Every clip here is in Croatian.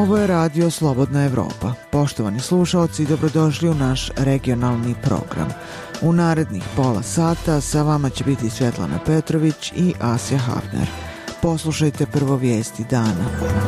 Ovo je radio Slobodna Evropa. Poštovani slušaoci, dobrodošli u naš regionalni program. U narednih pola sata sa vama će biti Svetlana Petrović i Asja Hafner. Poslušajte prvo vijesti dana.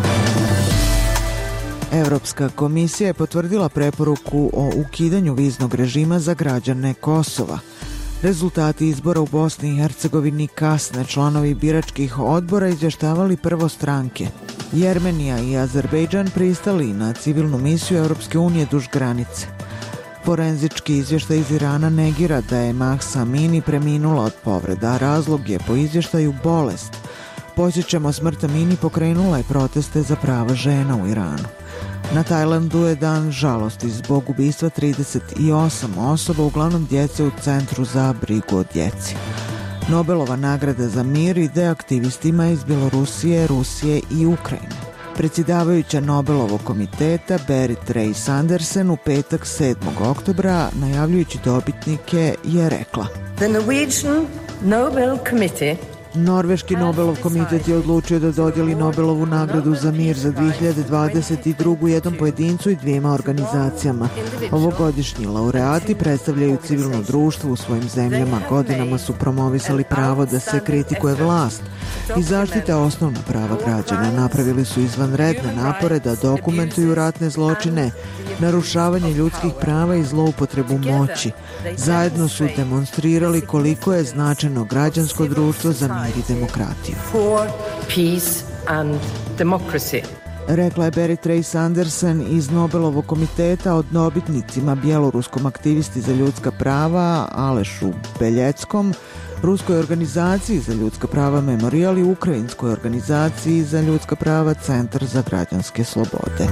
Evropska komisija je potvrdila preporuku o ukidanju viznog režima za građane Kosova. Rezultati izbora u Bosni i Hercegovini kasne, članovi biračkih odbora izvještavali prvo stranke. Jermenija i Azerbejdžan pristali na civilnu misiju Europske unije duž granice. Forenzički izvještaj iz Irana negira da je Mahsa Amini preminula od povreda, a razlog je po izvještaju bolest. Podsjećamo, smrt Amini pokrenula je proteste za prava žena u Iranu. Na Tajlandu je dan žalosti zbog ubistva 38 osoba, uglavnom djece, u centru za brigu o djeci. Nobelova nagrada za mir ide aktivistima iz Bjelorusije, Rusije i Ukrajine. Predsjedavajuća Nobelovog komiteta Berit Reiss-Andersen u petak 7. oktobra, najavljujući dobitnike, je rekla: The Norwegian Nobel Committee Norveški Nobelov komitet je odlučio da dodijeli Nobelovu nagradu za mir za 2022. jednom pojedincu i dvijema organizacijama. Ovogodišnji laureati predstavljaju civilno društvo u svojim zemljama. Godinama su promovisali pravo da se kritikuje vlast i zaštite osnovna prava građana. Napravili su izvanredne napore da dokumentuju ratne zločine, narušavanje ljudskih prava i zloupotrebu moći. Zajedno su demonstrirali koliko je značajno građansko društvo za mir i demokratiju. Rekla je Berit Reiss-Andersen iz Nobelovog komiteta o dobitnicima bjeloruskom aktivisti za ljudska prava Alešu Beljeckom, ruskoj organizaciji za ljudska prava Memorial i ukrajinskoj organizaciji za ljudska prava Centar za građanske slobode.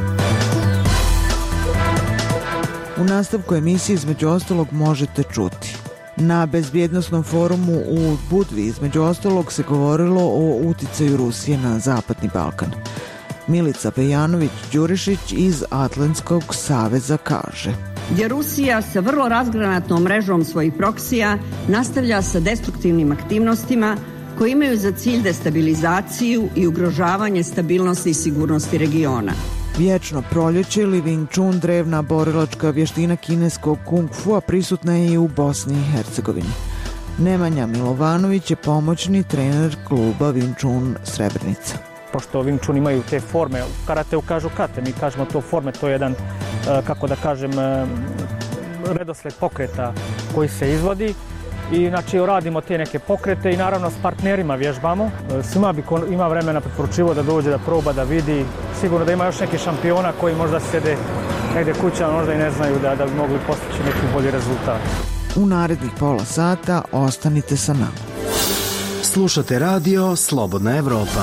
U nastavku emisije između ostalog možete čuti: na bezbjednosnom forumu u Budvi između ostalog se govorilo o uticaju Rusije na Zapadni Balkan. Milica Pejanović-Đurišić iz Atlantskog saveza kaže: gdje Rusija sa vrlo razgranatom mrežom svojih proksija nastavlja sa destruktivnim aktivnostima koji imaju za cilj destabilizaciju i ugrožavanje stabilnosti i sigurnosti regiona. Vječno proljeće ili Wing Chun, drevna borilačka vještina kineskog kung fua, prisutna je i u Bosni i Hercegovini. Nemanja Milovanović je pomoćni trener kluba Wing Chun Srebrenica. Pošto Wing Chun imaju te forme, u karateu kažu kate, mi kažemo to forme, to je jedan, kako da kažem, redosled pokreta koji se izvodi. I znači radimo te neke pokrete i naravno s partnerima vježbamo. Svima bi ko ima vremena preporučivo da dođe, da proba, da vidi. Sigurno da ima još neki šampiona koji možda sede negdje kuća, možda i ne znaju da bi mogli postići neki bolji rezultat. U narednih pola sata ostanite sa nama. Slušate radio Slobodna Evropa.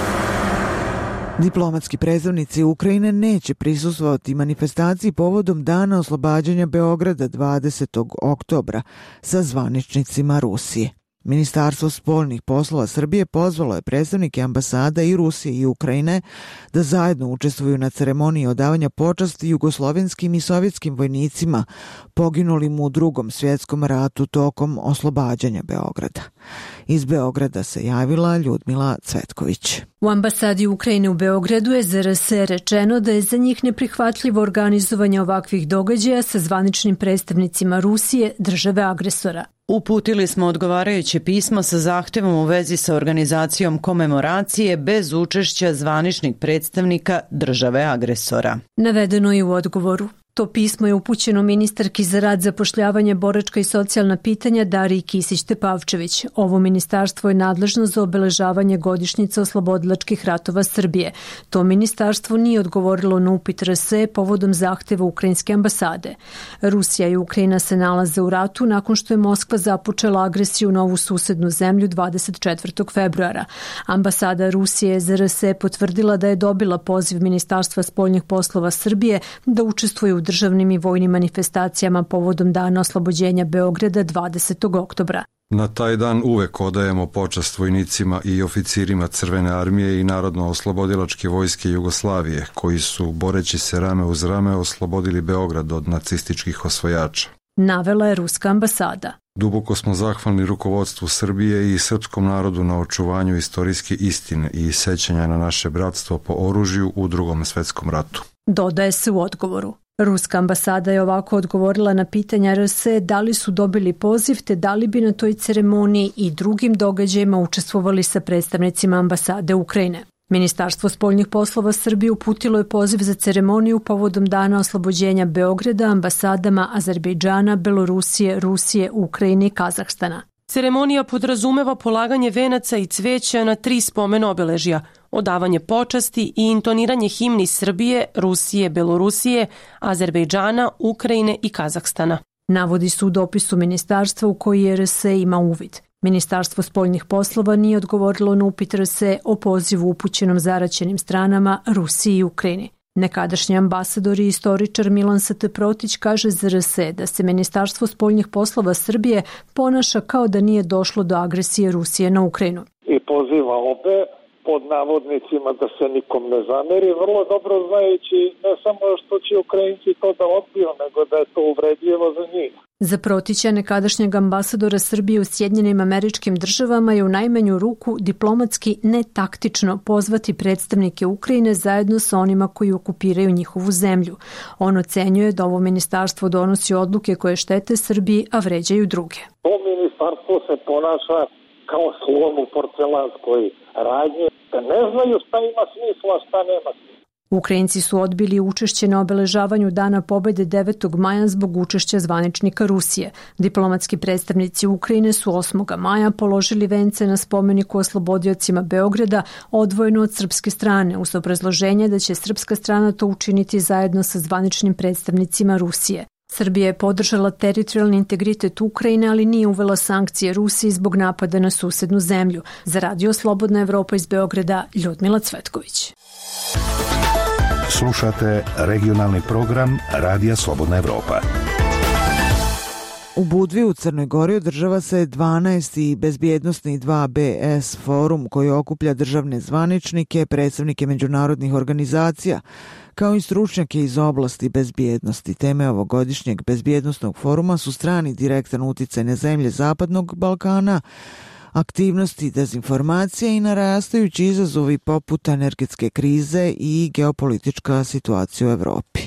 Diplomatski predstavnici Ukrajine neće prisustvovati manifestaciji povodom Dana oslobađanja Beograda 20. oktobra sa zvaničnicima Rusije. Ministarstvo spoljnih poslova Srbije pozvalo je predstavnike ambasada i Rusije i Ukrajine da zajedno učestvuju na ceremoniji odavanja počasti jugoslovenskim i sovjetskim vojnicima poginulim u Drugom svjetskom ratu tokom oslobađanja Beograda. Iz Beograda se javila Ljudmila Cvetković. U ambasadi Ukrajine u Beogradu je ZRS rečeno da je za njih neprihvatljivo organizovanje ovakvih događaja sa zvaničnim predstavnicima Rusije, države agresora. Uputili smo odgovarajuće pismo sa zahtjevom u vezi sa organizacijom komemoracije bez učešća zvaničnih predstavnika države agresora. Navedeno je u odgovoru. To pismo je upućeno ministarki za rad, zapošljavanje, boračka i socijalna pitanja Dariji Kisić-Tepavčević. Ovo ministarstvo je nadležno za obeležavanje godišnjice oslobodilačkih ratova Srbije. To ministarstvo nije odgovorilo na upit RS povodom zahtjeva ukrajinske ambasade. Rusija i Ukrajina se nalaze u ratu nakon što je Moskva započela agresiju na ovu susednu zemlju 24. februara. Ambasada Rusije je ZRS potvrdila da je dobila poziv Ministarstva spoljnih poslova Srbije da učestvuje u državnim i vojnim manifestacijama povodom Dana oslobođenja Beograda 20. oktobra. Na taj dan uvek odajemo počast vojnicima i oficirima Crvene armije i Narodno-oslobodilačke vojske Jugoslavije, koji su, boreći se rame uz rame, oslobodili Beograd od nacističkih osvajača. Navela je ruska ambasada. Duboko smo zahvalni rukovodstvu Srbije i srpskom narodu na očuvanju istorijske istine i sećanja na naše bratstvo po oružju u Drugom svetskom ratu. Dodaje se u odgovoru. Ruska ambasada je ovako odgovorila na pitanja RS da li su dobili poziv te da li bi na toj ceremoniji i drugim događajima učestvovali sa predstavnicima ambasade Ukrajine. Ministarstvo spoljnih poslova Srbije uputilo je poziv za ceremoniju povodom Dana oslobođenja Beograda ambasadama Azerbejdžana, Belorusije, Rusije, Ukrajine i Kazahstana. Ceremonija podrazumeva polaganje venaca i cveća na 3 spomen obeležja, odavanje počasti i intoniranje himni Srbije, Rusije, Belorusije, Azerbejdžana, Ukrajine i Kazahstana. Navodi se u dopisu ministarstva u koji RS ima uvid. Ministarstvo spoljnih poslova nije odgovorilo na upit RS o pozivu upućenom zaraćenim stranama Rusiji i Ukrajini. Nekadašnji ambasador i istoričar Milan St. Protić kaže za RS da se Ministarstvo spoljnih poslova Srbije ponaša kao da nije došlo do agresije Rusije na Ukrajinu. I poziva obe pod navodnicima da se nikom ne zameri, vrlo dobro znajući ne samo što će Ukrajinci to da odbiju, nego da je to uvredljivo za njih. Za Protića, nekadašnjeg ambasadora Srbije u Sjedinjenim Američkim Državama, je u najmanju ruku diplomatski netaktično pozvati predstavnike Ukrajine zajedno sa onima koji okupiraju njihovu zemlju. On ocenjuje da ovo ministarstvo donosi odluke koje štete Srbiji, a vređaju druge. To ministarstvo se ponaša kao slon u porcelanskoj radnji, da ne znaju šta ima smisla, a šta nema smisla. Ukrajinci su odbili učešće na obeležavanju Dana pobede 9. maja zbog učešća zvaničnika Rusije. Diplomatski predstavnici Ukrajine su 8. maja položili vence na spomeniku oslobodiocima Beograda odvojeno od srpske strane, uz obrazloženje da će srpska strana to učiniti zajedno sa zvaničnim predstavnicima Rusije. Srbija je podržala teritorijalni integritet Ukrajine, ali nije uvela sankcije Rusiji zbog napada na susednu zemlju. Za Radio Slobodna Evropa iz Beograda, Ljudmila Cvetković. Slušate regionalni program Radija Slobodna Evropa. U Budvi u Crnoj Gori održava se 12. bezbjednostni 2BS forum koji okuplja državne zvaničnike, predstavnike međunarodnih organizacija, kao i stručnjake iz oblasti bezbjednosti. Teme ovogodišnjeg bezbjednostnog foruma su strani direktan uticaj na zemlje Zapadnog Balkana, aktivnosti dezinformacije i narastajući izazovi poput energetske krize i geopolitička situacija u Evropi.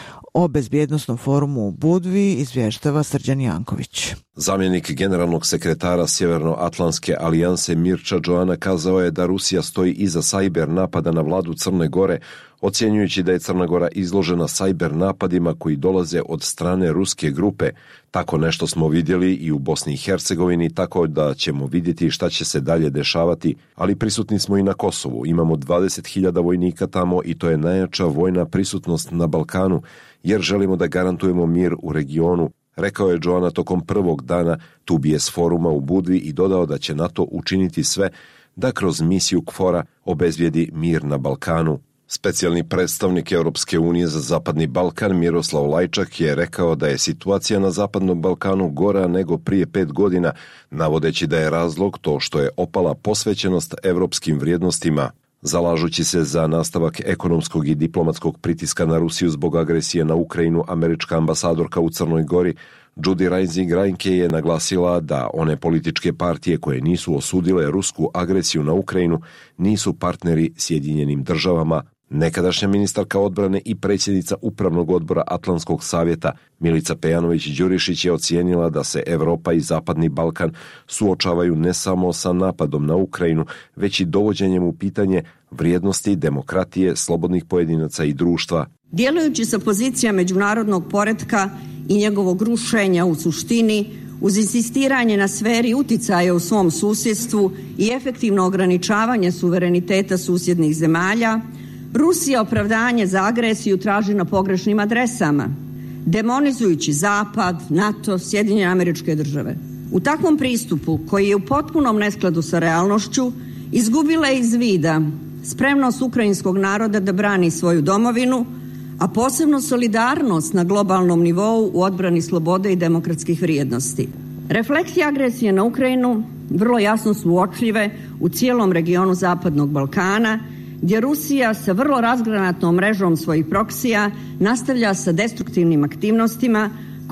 O bezbjednostnom forumu u Budvi izvještava Srđan Janković. Zamjenik generalnog sekretara Sjevernoatlantske alijanse Mirča Džoana kazao je da Rusija stoji iza sajber napada na vladu Crne Gore, ocjenjujući da je Crna Gora izložena sajber napadima koji dolaze od strane ruske grupe. Tako nešto smo vidjeli i u Bosni i Hercegovini, tako da ćemo vidjeti šta će se dalje dešavati, ali prisutni smo i na Kosovu. Imamo 20.000 vojnika tamo i to je najjača vojna prisutnost na Balkanu, jer želimo da garantujemo mir u regionu, rekao je Džoana tokom prvog dana TBS foruma u Budvi i dodao da će NATO učiniti sve da kroz misiju KFOR-a obezbijedi mir na Balkanu. Specijalni predstavnik Europske unije za Zapadni Balkan Miroslav Lajčak je rekao da je situacija na Zapadnom Balkanu gora nego prije 5 godina, navodeći da je razlog to što je opala posvećenost europskim vrijednostima. Zalažući se za nastavak ekonomskog i diplomatskog pritiska na Rusiju zbog agresije na Ukrajinu, američka ambasadorka u Crnoj Gori Judy Reising-Reinke je naglasila da one političke partije koje nisu osudile rusku agresiju na Ukrajinu nisu partneri Sjedinjenim državama. Nekadašnja ministarka odbrane i predsjednica Upravnog odbora Atlantskog savjeta Milica Pejanović-Đurišić je ocijenila da se Evropa i Zapadni Balkan suočavaju ne samo sa napadom na Ukrajinu, već i dovođenjem u pitanje vrijednosti, demokratije, slobodnih pojedinaca i društva. Djelujući sa pozicija međunarodnog poretka i njegovog rušenja u suštini, uz insistiranje na sferi uticaja u svom susjedstvu i efektivno ograničavanje suvereniteta susjednih zemalja, Rusija opravdanje za agresiju traži na pogrešnim adresama, demonizujući Zapad, NATO, Sjedinjene Američke Države. U takvom pristupu, koji je u potpunom neskladu sa realnošću, izgubila je iz vida spremnost ukrajinskog naroda da brani svoju domovinu, a posebno solidarnost na globalnom nivou u odbrani slobode i demokratskih vrijednosti. Refleksije agresije na Ukrajinu vrlo jasno su uočljive u cijelom regionu Zapadnog Balkana, gdje Rusija sa vrlo razgranatom mrežom svojih proksija nastavlja sa destruktivnim aktivnostima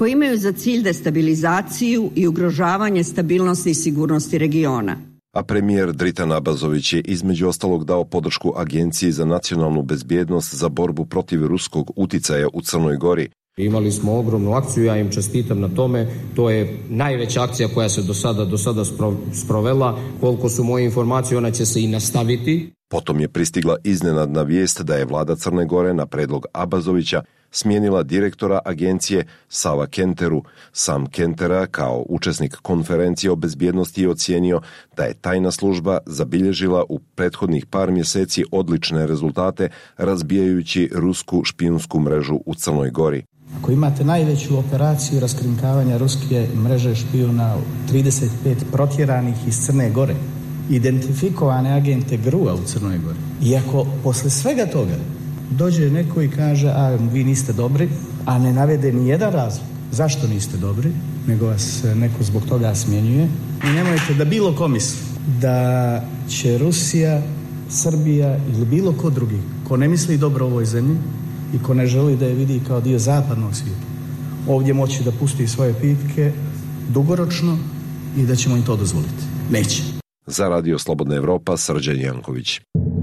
koji imaju za cilj destabilizaciju i ugrožavanje stabilnosti i sigurnosti regiona. A premijer Dritan Abazović je između ostalog dao podršku Agenciji za nacionalnu bezbjednost za borbu protiv ruskog uticaja u Crnoj Gori. Imali smo ogromnu akciju, ja im čestitam na tome, to je najveća akcija koja se do sada sprovela, koliko su moje informacije, ona će se i nastaviti. Potom je pristigla iznenadna vijest da je vlada Crne Gore na predlog Abazovića smijenila direktora agencije Sava Kenteru. Sam Kentera kao učesnik konferencije o bezbjednosti je ocijenio da je tajna služba zabilježila u prethodnih par mjeseci odlične rezultate razbijajući rusku špijunsku mrežu u Crnoj Gori. Ako imate najveću operaciju raskrinkavanja ruske mreže špijuna, 35 protjeranih iz Crne Gore, identifikovane agente GRU-a u Crnoj Gori, i ako posle svega toga dođe neko i kaže, a vi niste dobri, a ne navede ni jedan razlog zašto niste dobri, nego vas neko zbog toga smjenjuje, i nemojte da bilo ko misli da će Rusija, Srbija ili bilo ko drugi, ko ne misli dobro ovoj zemlji i ko ne želi da je vidi kao dio zapadnog svijeta, ovdje moći da pusti svoje pitke dugoročno i da ćemo im to dozvoliti. Neće. Za Radio Slobodna Evropa, Srđan Janković.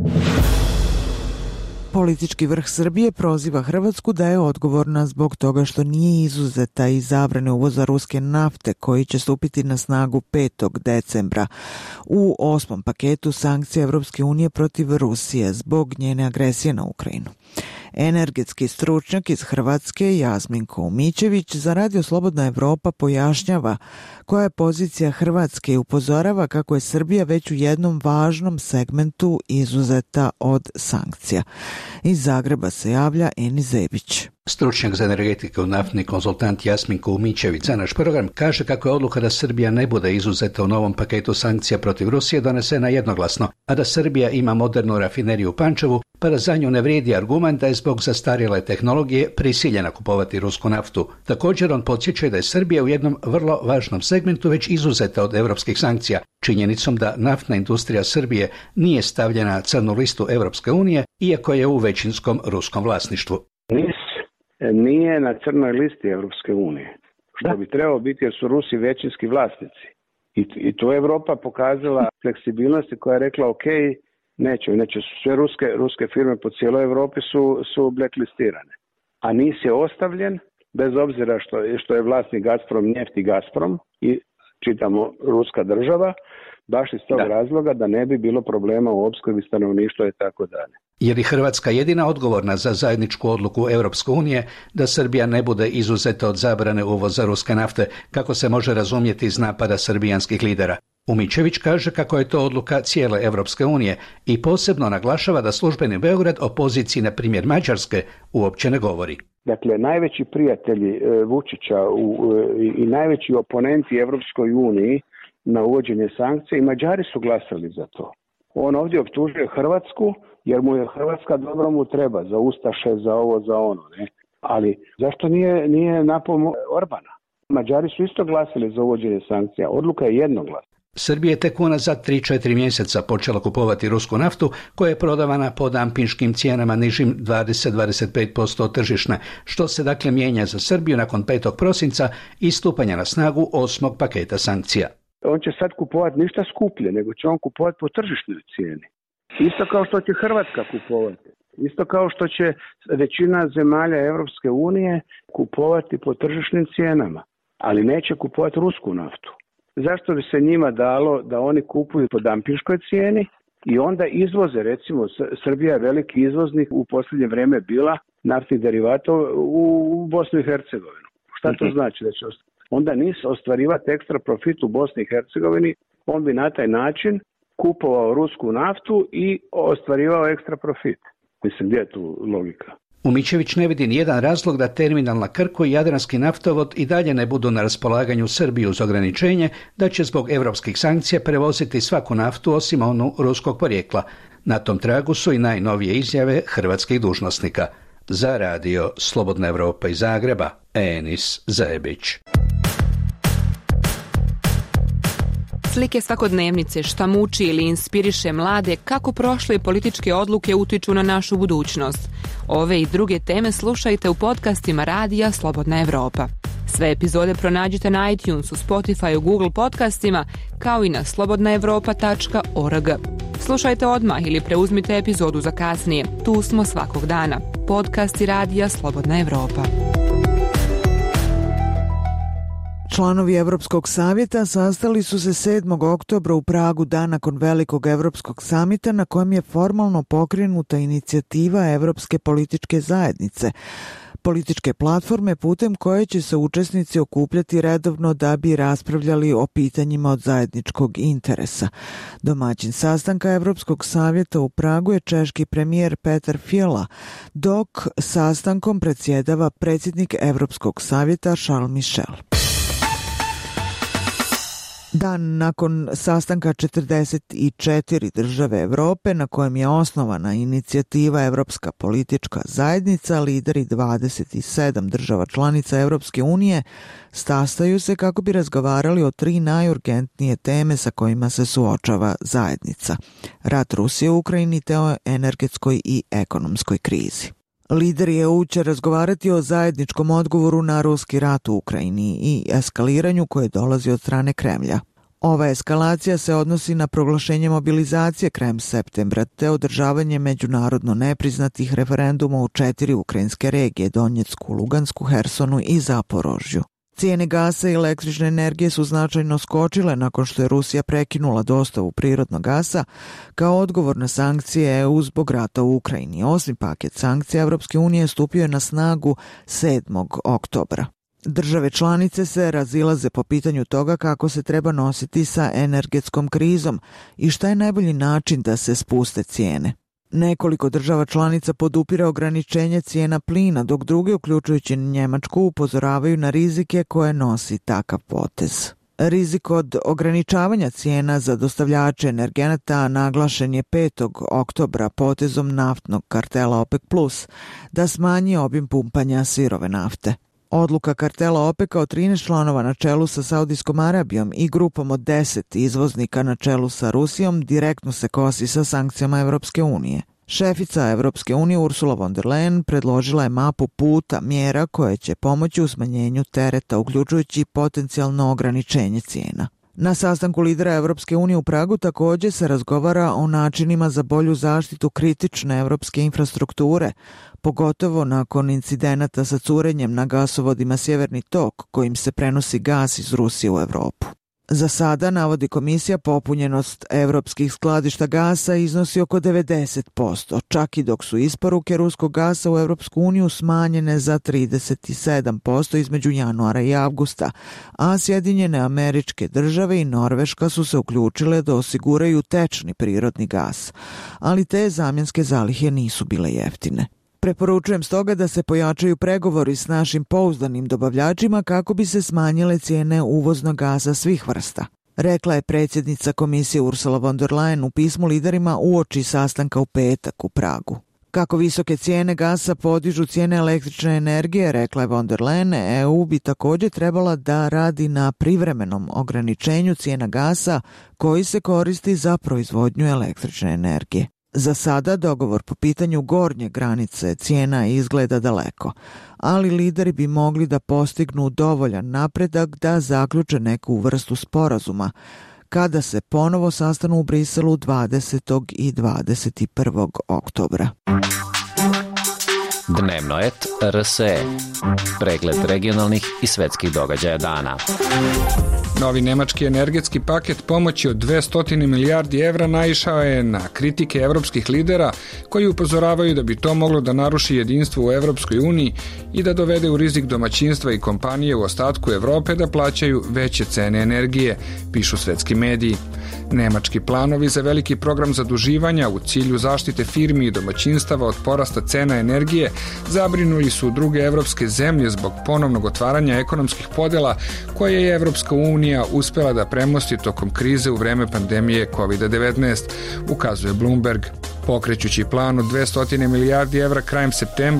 Politički vrh Srbije proziva Hrvatsku da je odgovorna zbog toga što nije izuzeta iz zabrane uvoza ruske nafte koji će stupiti na snagu 5. decembra u 8. paketu sankcija Evropske unije protiv Rusije zbog njene agresije na Ukrajinu. Energetski stručnjak iz Hrvatske Jasminko Umićević za Radio Slobodna Evropa pojašnjava koja je pozicija Hrvatske i upozorava kako je Srbija već u jednom važnom segmentu izuzeta od sankcija. Iz Zagreba se javlja Eni Zebić. Stručnjak za energetiku, naftni konzultant Jasminko Umićević za naš program kaže kako je odluka da Srbija ne bude izuzeta u novom paketu sankcija protiv Rusije donesena jednoglasno, a da Srbija ima modernu rafineriju u Pančevu, pa da za nju ne vrijedi argument da je zbog zastarjele tehnologije prisiljena kupovati rusku naftu. Također on podsjeća da je Srbija u jednom vrlo važnom segmentu već izuzeta od europskih sankcija, činjenicom da naftna industrija Srbije nije stavljena na crnu listu Europske unije, iako je u većinskom ruskom vlasništvu. Nije na crnoj listi Europske unije, što bi trebalo biti jer su Rusi većinski vlasnici. I to je Europa pokazala fleksibilnosti koja je rekla ok, neće sve ruske firme po cijeloj Europi su blacklistirane. A NIS je ostavljen, bez obzira što je vlasnik Gazprom, Neft i Gazprom i čitamo ruska država, baš iz tog razloga da ne bi bilo problema u opskrbi stanovništva i tako dalje. Je li Hrvatska jedina odgovorna za zajedničku odluku Europske unije da Srbija ne bude izuzeta od zabrane uvoza ruske nafte, kako se može razumjeti iz napada srbijanskih lidera? Umićević kaže kako je to odluka cijele Europske unije i posebno naglašava da službeni Beograd o poziciji, na primjer Mađarske, uopće ne govori. Dakle, najveći prijatelji Vučića i najveći oponenti Europskoj uniji na uvođenje sankcija i Mađari su glasali za to. On ovdje optužuje Hrvatsku jer mu je Hrvatska dobro mu treba za ustaše, za ovo, za ono. Ne? Ali zašto nije napao Orbana? Mađari su isto glasili za uvođenje sankcija. Odluka je jednoglasna. Srbija je tek unazad 3-4 mjeseca počela kupovati rusku naftu koja je prodavana po dampinškim cijenama nižim 20-25% od tržišne, što se dakle mijenja za Srbiju nakon 5. prosinca i stupanja na snagu 8. paketa sankcija. On će sad kupovati ništa skuplje, nego će on kupovati po tržišnoj cijeni. Isto kao što će Hrvatska kupovati. Isto kao što će većina zemalja Europske unije kupovati po tržišnim cijenama, ali neće kupovati rusku naftu. Zašto bi se njima dalo da oni kupuju po dampinškoj cijeni i onda izvoze, recimo Srbija je veliki izvoznik u posljednje vrijeme bila naftnih derivata u Bosnu i Hercegovinu. Šta to znači? Da će onda NIS ostvarivati ekstra profit u Bosni i Hercegovini, on bi na taj način kupovao rusku naftu i ostvarivao ekstra profit. Mislim, gdje je tu logika? Umićević ne vidi nijedan razlog da terminal na Krku i Jadranski naftovod i dalje ne budu na raspolaganju Srbiji uz ograničenje da će zbog europskih sankcija prevoziti svaku naftu osim onu ruskog porijekla. Na tom tragu su i najnovije izjave hrvatskih dužnosnika. Za Radio Slobodna Evropa iz Zagreba, Enis Zajebić. Slike svakodnevnice, šta muči ili inspiriše mlade, kako prošle političke odluke utiču na našu budućnost. Ove i druge teme slušajte u podcastima Radija Slobodna Evropa. Sve epizode pronađite na iTunesu, Spotifyu, Google podcastima, kao i na slobodnaevropa.org. Slušajte odmah ili preuzmite epizodu za kasnije. Tu smo svakog dana. Podcast i radija Slobodna Evropa. Članovi Evropskog savjeta sastali su se 7. oktobra u Pragu, dan nakon velikog Evropskog samita na kojem je formalno pokrenuta inicijativa Evropske političke zajednice, političke platforme putem koje će se učesnici okupljati redovno da bi raspravljali o pitanjima od zajedničkog interesa. Domaćin sastanka Evropskog savjeta u Pragu je češki premijer Petar Fiala, dok sastankom predsjedava predsjednik Evropskog savjeta Charles Michel. Dan nakon sastanka 44 države Evrope na kojem je osnovana inicijativa Evropska politička zajednica, lideri 27 država članica Evropske unije sastaju se kako bi razgovarali o 3 najurgentnije teme sa kojima se suočava zajednica: rat Rusije u Ukrajini te o energetskoj i ekonomskoj krizi. Lideri EU će razgovarati o zajedničkom odgovoru na ruski rat u Ukrajini i eskaliranju koje dolazi od strane Kremlja. Ova eskalacija se odnosi na proglašenje mobilizacije krajem septembra te održavanje međunarodno nepriznatih referenduma u 4 ukrajinske regije: Donjecku, Lugansku, Hersonu i Zaporožju. Cijene gasa i električne energije su značajno skočile nakon što je Rusija prekinula dostavu prirodnog gasa kao odgovor na sankcije EU zbog rata u Ukrajini. 8. paket sankcija Evropske unije stupio je na snagu 7. oktobra. Države članice se razilaze po pitanju toga kako se treba nositi sa energetskom krizom i šta je najbolji način da se spuste cijene. Nekoliko država članica podupire ograničenje cijena plina, dok druge, uključujući Njemačku, upozoravaju na rizike koje nosi takav potez. Rizik od ograničavanja cijena za dostavljače energenata naglašen je 5. oktobra potezom naftnog kartela OPEC+, da smanji obim pumpanja sirove nafte. Odluka kartela OPEC-a od 13 članova na čelu sa Saudijskom Arabijom i grupom od 10 izvoznika na čelu sa Rusijom direktno se kosi sa sankcijama Evropske unije. Šefica Evropske unije Ursula von der Leyen predložila je mapu puta mjera koje će pomoći u smanjenju tereta, uključujući potencijalno ograničenje cijena. Na sastanku lidera Evropske unije u Pragu također se razgovara o načinima za bolju zaštitu kritične evropske infrastrukture, pogotovo nakon incidenata sa curenjem na gasovodima Sjeverni tok, kojim se prenosi gas iz Rusije u Evropu. Za sada, navodi komisija, popunjenost evropskih skladišta gasa iznosi oko 90%, čak i dok su isporuke ruskog gasa u Evropsku uniju smanjene za 37% između januara i avgusta, a Sjedinjene Američke Države i Norveška su se uključile da osiguraju tečni prirodni gas, ali te zamjenske zalihe nisu bile jeftine. Preporučujem stoga da se pojačaju pregovori s našim pouzdanim dobavljačima kako bi se smanjile cijene uvoznog gasa svih vrsta, rekla je predsjednica komisije Ursula von der Leyen u pismu liderima uoči sastanka u petak u Pragu. Kako visoke cijene gasa podižu cijene električne energije, rekla je von der Leyen, EU bi također trebala da radi na privremenom ograničenju cijena gasa koji se koristi za proizvodnju električne energije. Za sada dogovor po pitanju gornje granice cijena izgleda daleko, ali lideri bi mogli da postignu dovoljan napredak da zaključe neku vrstu sporazuma kada se ponovo sastanu u Briselu 20. i 21. oktobra. Dnevno et RSE. Pregled regionalnih i svetskih događaja dana. Novi nemački energetski paket pomoći od 200 milijardi evra naišao je na kritike evropskih lidera koji upozoravaju da bi to moglo da naruši jedinstvo u Evropskoj uniji i da dovede u rizik domaćinstva i kompanije u ostatku Evrope da plaćaju veće cene energije, pišu svetski mediji. Nemački planovi za veliki program zaduživanja u cilju zaštite firmi i domaćinstava od porasta cena energije zabrinuli su druge evropske zemlje zbog ponovnog otvaranja ekonomskih podela koje je Evropska unija uspela da premosti tokom krize u vreme pandemije COVID-19, ukazuje Bloomberg. Pokrećući plan od 200 milijardi evra krajem septembra,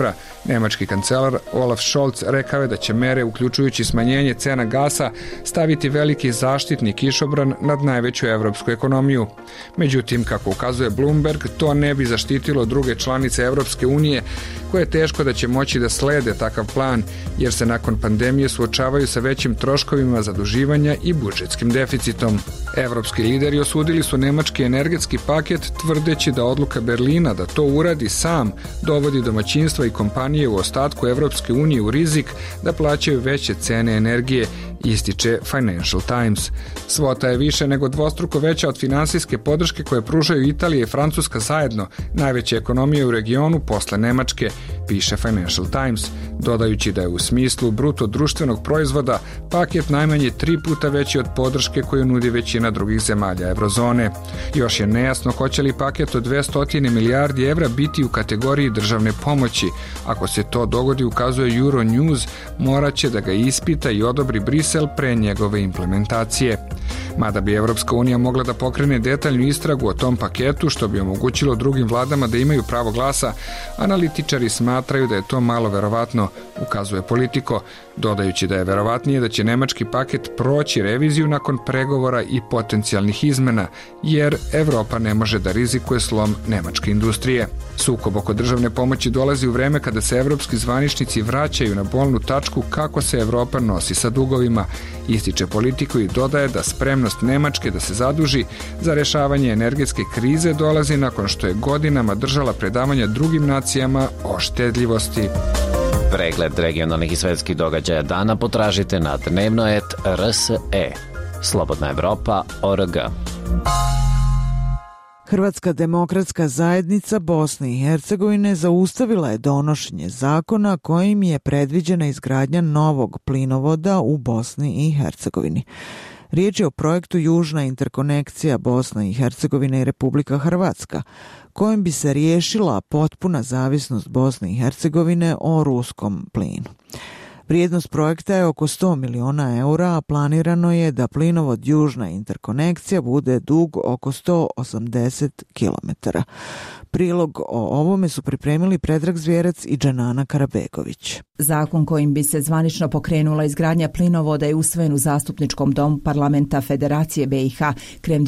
Nemački kancelar Olaf Scholz rekao je da će mere, uključujući smanjenje cena gasa, staviti veliki zaštitni kišobran nad najveću evropsku ekonomiju. Međutim, kako ukazuje Bloomberg, to ne bi zaštitilo druge članice Evropske unije, koje je teško da će moći da slede takav plan, jer se nakon pandemije suočavaju sa većim troškovima zaduživanja i budžetskim deficitom. Evropski lideri osudili su nemački energetski paket, tvrdeći da odluka Berlina da to uradi sam dovodi domaćinstva i kompanije u ostatku Evropske unije u rizik da plaćaju veće cene energije, ističe Financial Times. Svota je više nego dvostruko veća od finansijske podrške koje pružaju Italija i Francuska zajedno, najveće ekonomije u regionu posle Nemačke, piše Financial Times, dodajući da je u smislu bruto društvenog proizvoda paket najmanje 3 puta veći od podrške koju nudi većina drugih zemalja eurozone. Još je nejasno hoće li paket od 200 milijardi evra biti u kategoriji državne pomoći. Ako se to dogodi, ukazuje Euronews, morat će da ga ispita i odobri Brisel pre njegove implementacije. Mada bi Evropska unija mogla da pokrene detaljnu istragu o tom paketu, što bi omogućilo drugim vladama da imaju pravo glasa, analitičari smatraju da je to malo verovatno, ukazuje Politico, dodajući da je verovatnije da će nemački paket proći reviziju nakon pregovora i potencijalnih izmena, jer Evropa ne može da rizikuje slom nemačke industrije. Sukob oko državne pomoći dolazi u vreme kada se evropski zvaničnici vraćaju na bolnu tačku kako se Evropa nosi sa dugovima, ističe Politico i dodaje da spremnost Nemačke da se zaduži za rešavanje energetske krize dolazi nakon što je godinama držala predavanja drugim nacijama o štedljivosti. Pregled regionalnih i svetskih događaja dana potražite na dnevnoet.rse. Slobodna Evropa.org. Hrvatska demokratska zajednica Bosne i Hercegovine zaustavila je donošenje zakona kojim je predviđena izgradnja novog plinovoda u Bosni i Hercegovini. Riječ je o projektu Južna interkonekcija Bosna i Hercegovine i Republika Hrvatska, kojim bi se riješila potpuna zavisnost Bosne i Hercegovine o ruskom plinu. Vrijednost projekta je oko 100 miliona eura, a planirano je da plinovod Južna interkonekcija bude dug oko 180 kilometara. Prilog o ovome su pripremili Predrag Zvjerec i Dženana Karabegović. Zakon kojim bi se zvanično pokrenula izgradnja plinovoda je usvojen u Zastupničkom domu Parlamenta Federacije BiH krajem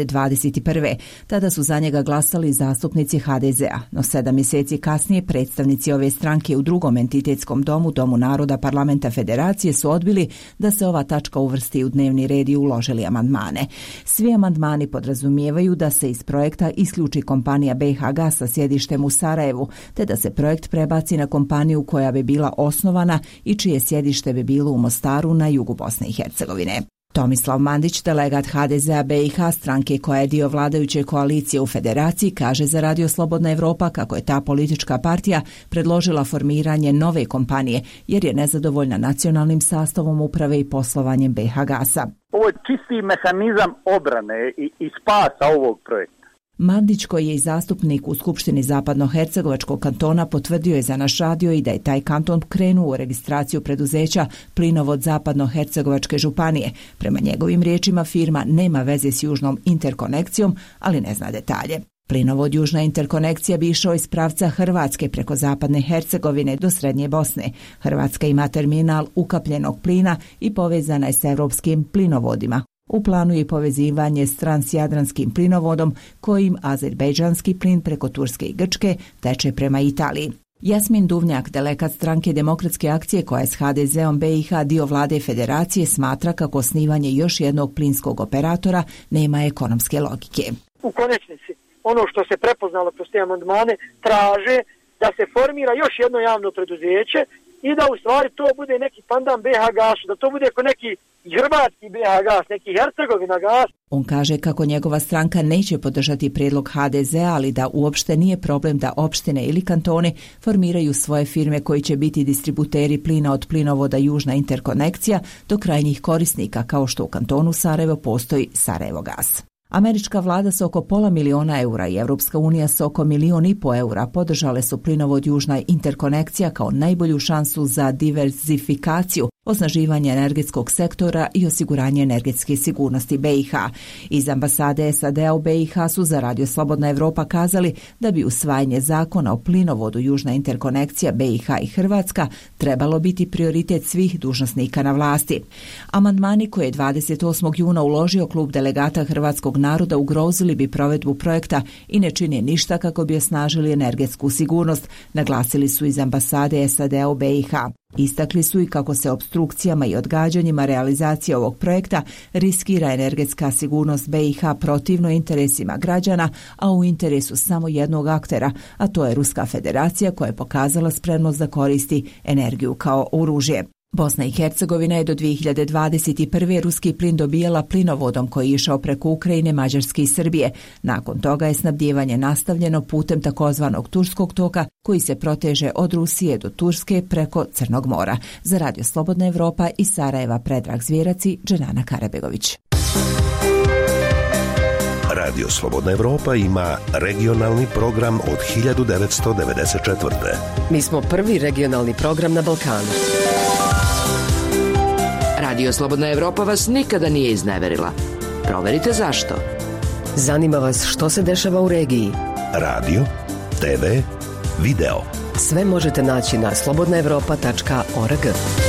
2021. Tada su za njega glasali zastupnici HDZ-a, no 7 mjeseci kasnije predstavnici ove stranke u drugom entitetskom domu, Domu naroda Parlamenta Federacije, su odbili da se ova tačka uvrsti u dnevni red i uložili amandmane. Svi amandmani podrazumijevaju da se iz projekta isključi kompanija BiH Gas sa sjedištem u Sarajevu, te da se projekt prebaci na kompaniju koja bi bila osnovana i čije sjedište bi bilo u Mostaru na jugu Bosne i Hercegovine. Tomislav Mandić, delegat HDZ-a BiH, stranke koja je dio vladajuće koalicije u Federaciji, kaže za Radio Slobodna Evropa kako je ta politička partija predložila formiranje nove kompanije jer je nezadovoljna nacionalnim sastavom uprave i poslovanjem BiH Gasa. Ovo je čisti mehanizam obrane i spasa ovog projekta. Mandić, koji je i zastupnik u Skupštini Zapadnohercegovačkog kantona, potvrdio je za naš radio i da je taj kanton krenuo u registraciju preduzeća Plinovod Zapadnohercegovačke županije. Prema njegovim riječima, firma nema veze s Južnom interkonekcijom, ali ne zna detalje. Plinovod Južna interkonekcija bi išao iz pravca Hrvatske preko Zapadne Hercegovine do Srednje Bosne. Hrvatska ima terminal ukapljenog plina i povezana je s europskim plinovodima. U planu je povezivanje s transjadranskim plinovodom kojim azerbejdžanski plin preko Turske i Grčke teče prema Italiji. Jasmin Duvnjak, delegat stranke Demokratske akcije koja je s HDZ-om BiH dio vlade Federacije, smatra kako osnivanje još jednog plinskog operatora nema ekonomske logike. U konačnici, ono što se prepoznalo kroz te amandmane, traže da se formira još jedno javno preduzeće i da u stvari to bude neki pandan BiH Gasu, da to bude neki hrvatski BiH Gas, neki Hercegovina Gas. On kaže kako njegova stranka neće podržati prijedlog HDZ-a, ali da uopšte nije problem da opštine ili kantone formiraju svoje firme koji će biti distributeri plina od plinovoda Južna interkonekcija do krajnjih korisnika, kao što u kantonu Sarajevo postoji Sarajevo Gas. Američka vlada sa oko $500 000 i Evropska unija sa oko $1,5 miliona eura podržale su plinovod Južna interkonekcija kao najbolju šansu za diverzifikaciju osnaživanje energetskog sektora i osiguranje energetske sigurnosti BiH. Iz ambasade SAD-a u BiH su za Radio Slobodna Evropa kazali da bi usvajanje zakona o plinovodu Južna interkonekcija BiH i Hrvatska trebalo biti prioritet svih dužnosnika na vlasti. Amandmani koje je 28. juna uložio klub delegata hrvatskog naroda ugrozili bi provedbu projekta i ne čine ništa kako bi osnažili energetsku sigurnost, naglasili su iz ambasade SAD-a u BiH. Istakli su i kako se opstrukcijama i odgađanjima realizacije ovog projekta riskira energetska sigurnost BiH protivno interesima građana, a u interesu samo jednog aktera, a to je Ruska federacija koja je pokazala spremnost da koristi energiju kao oružje. Bosna i Hercegovina je do 2021. ruski plin dobijala plinovodom koji je išao preko Ukrajine, Mađarske i Srbije. Nakon toga je snabdijevanje nastavljeno putem takozvanog Turskog toka koji se proteže od Rusije do Turske preko Crnog mora. Za Radio Slobodna Evropa iz Sarajeva Predrag Zvjerac i Dženana Karabegović. Radio Slobodna Evropa ima regionalni program od 1994. Mi smo prvi regionalni program na Balkanu. Radio Slobodna Evropa vas nikada nije izneverila. Proverite zašto. Zanima vas što se dešava u regiji. Radio, TV, video. Sve možete naći na slobodnaevropa.org.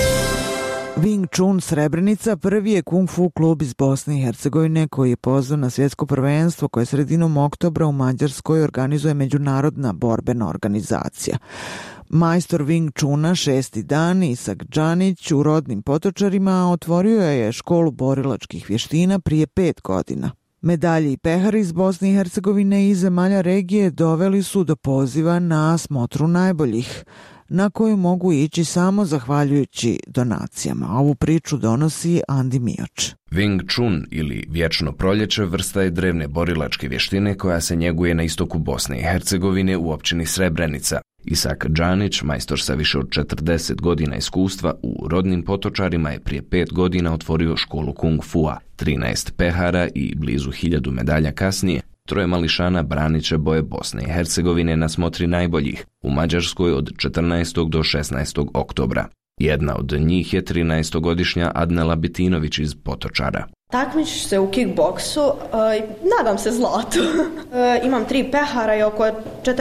Wing Chun Srebrenica prvi je kung fu klub iz Bosne i Hercegovine koji je pozvan na svjetsko prvenstvo koje sredinom oktobra u Mađarskoj organizuje međunarodna borbena organizacija. Majstor Wing Chuna 6. dan Isak Džanić u Rodnim Potočarima otvorio je školu borilačkih vještina prije 5 godina. Medalje i pehari iz Bosne i Hercegovine i zemalja regije doveli su do poziva na smotru najboljih, na koju mogu ići samo zahvaljujući donacijama. Ovu priču donosi Andi Mioč. Wing Chun ili vječno proljeće vrsta je drevne borilačke vještine koja se njeguje na istoku Bosne i Hercegovine u općini Srebrenica. Isak Džanić, majstor sa više od 40 godina iskustva, u Rodnim Potočarima je prije 5 godina otvorio školu kung fua. 13 pehara i blizu 1000 medalja kasnije, 3 mališana branit će boje Bosne i Hercegovine na smotri najboljih u Mađarskoj od 14. do 16. oktobra. Jedna od njih je 13-godišnja Adnela Bitinović iz Potočara. Takmičim se u kickboksu, nadam se zlatu. Imam 3 pehara i oko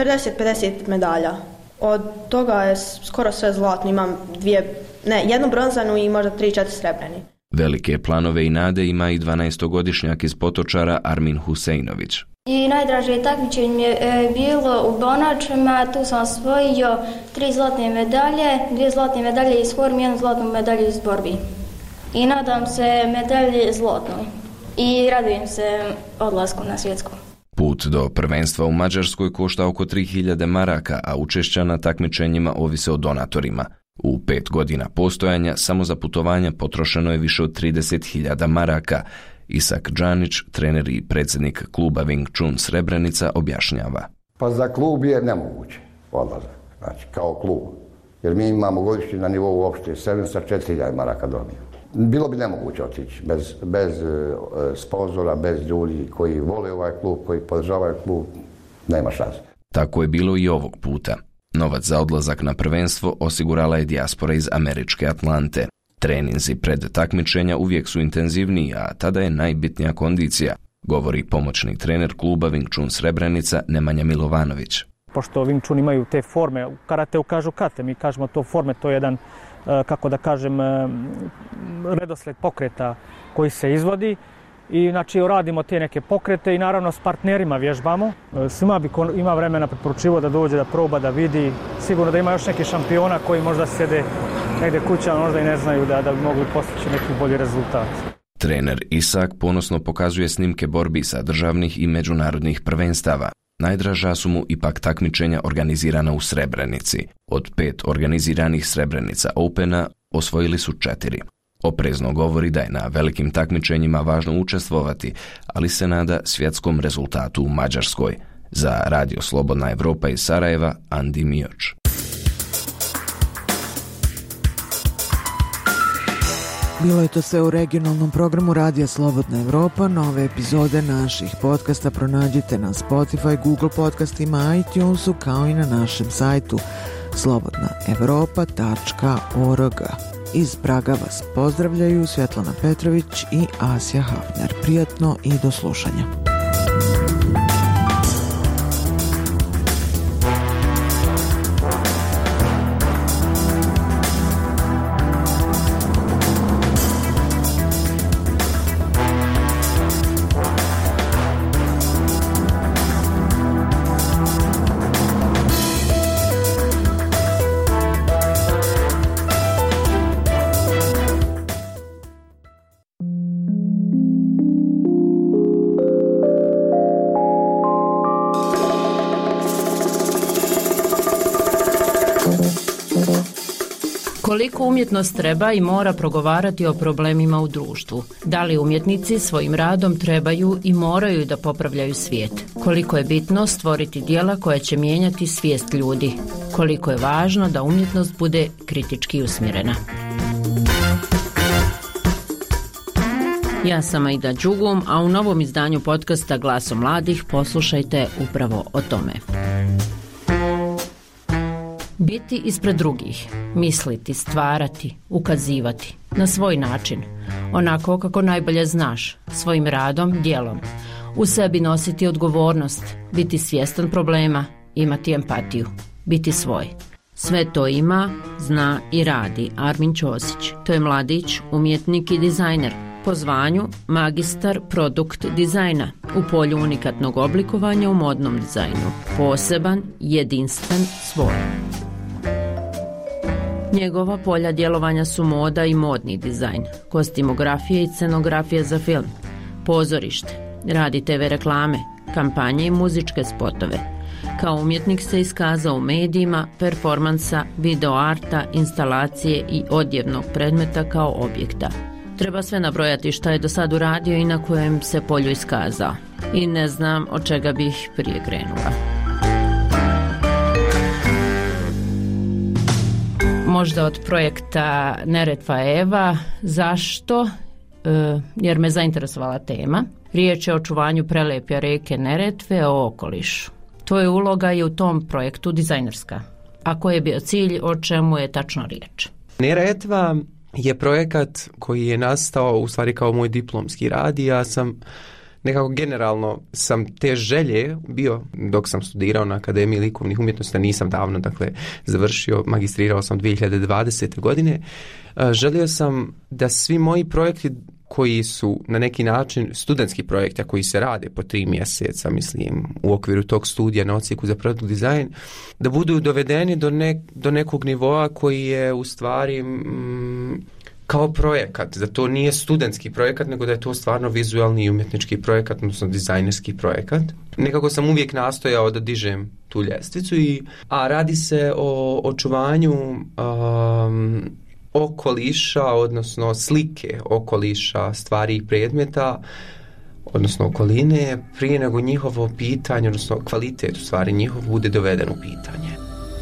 40-50 medalja. Od toga je skoro sve zlatno, imam jednu bronzanu i možda 3-4 srebreni. Velike planove i nade ima i 12-godišnjak iz Potočara Armin Huseinović. I najdraže takmičenje mi je bilo u Bonačima, tu sam osvojio 3 zlatne medalje, 2 zlatne medalje iz formi, 1 zlatnu medalju iz borbi. I nadam se medalje zlatnoj. I radujem se odlasku na svjetsku. Put do prvenstva u Mađarskoj košta oko 3000 maraka, a učešća na takmičenjima ovise o donatorima. U 5 godina postojanja samo za putovanja potrošeno je više od 30.000 maraka. Isak Džanić, trener i predsjednik kluba Wing Chun Srebrenica, objašnjava. Pa za klub je nemoguće odlazak, znači kao klub. Jer mi imamo godišnji na nivou opšte Srebrenica 4.000 maraka dobio. Bilo bi nemoguće otići bez sponzora, bez ljudi koji vole ovaj klub, koji podržavaju klub, nema šanse. Tako je bilo i ovog puta. Novac za odlazak na prvenstvo osigurala je dijaspora iz američke Atlante. Treninzi pred takmičenja uvijek su intenzivniji, a tada je najbitnija kondicija, govori pomoćni trener kluba Wing Chun Srebrenica Nemanja Milovanović. Pošto Wing Chun imaju te forme, u karateu kažu kate, mi kažemo to forme, to je jedan, kako da kažem, redosled pokreta koji se izvodi. I znači radimo te neke pokrete i naravno s partnerima vježbamo. Svima bi ko ima vremena preporučivo da dođe, da proba, da vidi. Sigurno da ima još neki šampiona koji možda sjede negdje kuća, možda i ne znaju da bi mogli postići neki bolji rezultat. Trener Isak ponosno pokazuje snimke borbi sa državnih i međunarodnih prvenstava. Najdraža su mu ipak takmičenja organizirana u Srebrenici. Od 5 organiziranih Srebrenica Opena osvojili su 4. Oprezno govori da je na velikim takmičenjima važno učestvovati, ali se nada svjetskom rezultatu u Mađarskoj. Za Radio Slobodna Evropa iz Sarajeva, Andi Mioč. Bilo je to sve u regionalnom programu Radija Slobodna Evropa. Nove epizode naših podcasta pronađite na Spotify, Google podcastima, iTunesu, kao i na našem sajtu slobodnaevropa.org. Iz Praga vas pozdravljaju Svjetlana Petrović i Asja Hafner. Prijatno i do slušanja. Koliko umjetnost treba i mora progovarati o problemima u društvu? Da li umjetnici svojim radom trebaju i moraju da popravljaju svijet? Koliko je bitno stvoriti djela koja će mijenjati svijest ljudi? Koliko je važno da umjetnost bude kritički usmjerena? Ja sam Aida Đugum, a u novom izdanju podcasta Glasom mladih poslušajte upravo o tome. Biti ispred drugih, misliti, stvarati, ukazivati, na svoj način, onako kako najbolje znaš, svojim radom, djelom, u sebi nositi odgovornost, biti svjestan problema, imati empatiju, biti svoj. Sve to ima, zna i radi Armin Ćosić. To je mladić, umjetnik i dizajner. Po zvanju magistar produkt dizajna u polju unikatnog oblikovanja u modnom dizajnu. Poseban, jedinstven, svoj. Njegova polja djelovanja su moda i modni dizajn, kostimografija i scenografija za film, pozorište, radi TV reklame, kampanje i muzičke spotove. Kao umjetnik se iskazao u medijima, performansa, videoarta, instalacije i odjevnog predmeta kao objekta. Treba sve nabrojati šta je do sad uradio i na kojem se polju iskazao. I ne znam od čega bih prije krenula. Možda od projekta Neretva Eva. Zašto? Jer me zainteresovala tema. Riječ je o očuvanju prelepe rijeke Neretve, o okolišu. To je uloga i u tom projektu dizajnerska. A koji je bio cilj, o čemu je tačno riječ? Neretva je projekat koji je nastao u stvari kao moj diplomski rad i ja sam nekako generalno sam te želje bio dok sam studirao na Akademiji likovnih umjetnosti, nisam davno završio, magistrirao sam 2020. godine. Želio sam da svi moji projekti koji su na neki način studentski projekti, koji se rade po 3 mjeseca, mislim, u okviru tog studija na odsjeku za produkt dizajn, da budu dovedeni do nekog nivoa koji je u stvari kao projekat, da to nije studentski projekat, nego da je to stvarno vizualni i umjetnički projekat, odnosno dizajnerski projekat. Nekako sam uvijek nastojao da dižem tu ljestvicu, a radi se o očuvanju okoliša, odnosno slike okoliša, stvari i predmeta, odnosno okoline, prije nego njihovo pitanje, odnosno kvalitet u stvari njihov bude doveden u pitanje.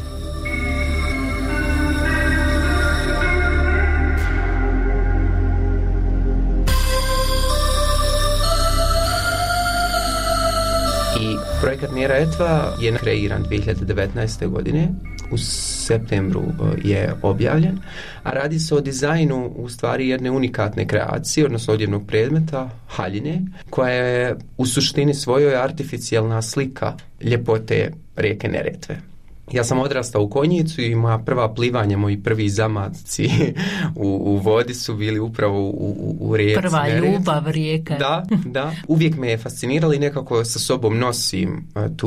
Projekat Neretva je kreiran 2019. godine, u septembru je objavljen, a radi se o dizajnu u stvari jedne unikatne kreacije, odnosno odjevnog predmeta, haljine, koja je u suštini svojoj artificijalna slika ljepote rijeke Neretve. Ja sam odrastao u Konjicu i moja prva plivanja, moji prvi zamaci u vodi su bili upravo u rijeci. Prva ljubav rijeka. Da. Uvijek me je fasciniralo i nekako sa sobom nosim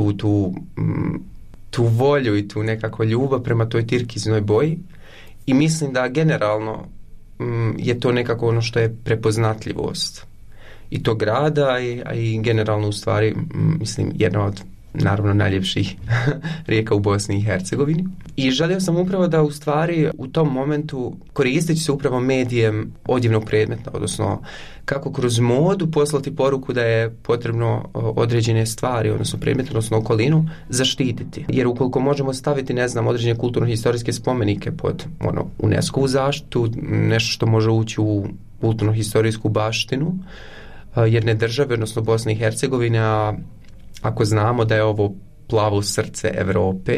tu volju i tu nekako ljubav prema toj tirkiznoj boji. I mislim da generalno je to nekako ono što je prepoznatljivost i tog grada, a i generalno u stvari, mislim, jedna od naravno najljepših rijeka u Bosni i Hercegovini. I želio sam upravo da u stvari u tom momentu koristeći se upravo medijem odjevnog predmeta, odnosno kako kroz modu poslati poruku da je potrebno određene stvari, odnosno predmet, odnosno okolinu, zaštititi. Jer ukoliko možemo staviti, određene kulturno-historijske spomenike pod UNESCO-vu zaštitu, nešto što može ući u kulturno-historijsku baštinu jedne države, odnosno Bosne i Hercegovine, ako znamo da je ovo plavo srce Europe,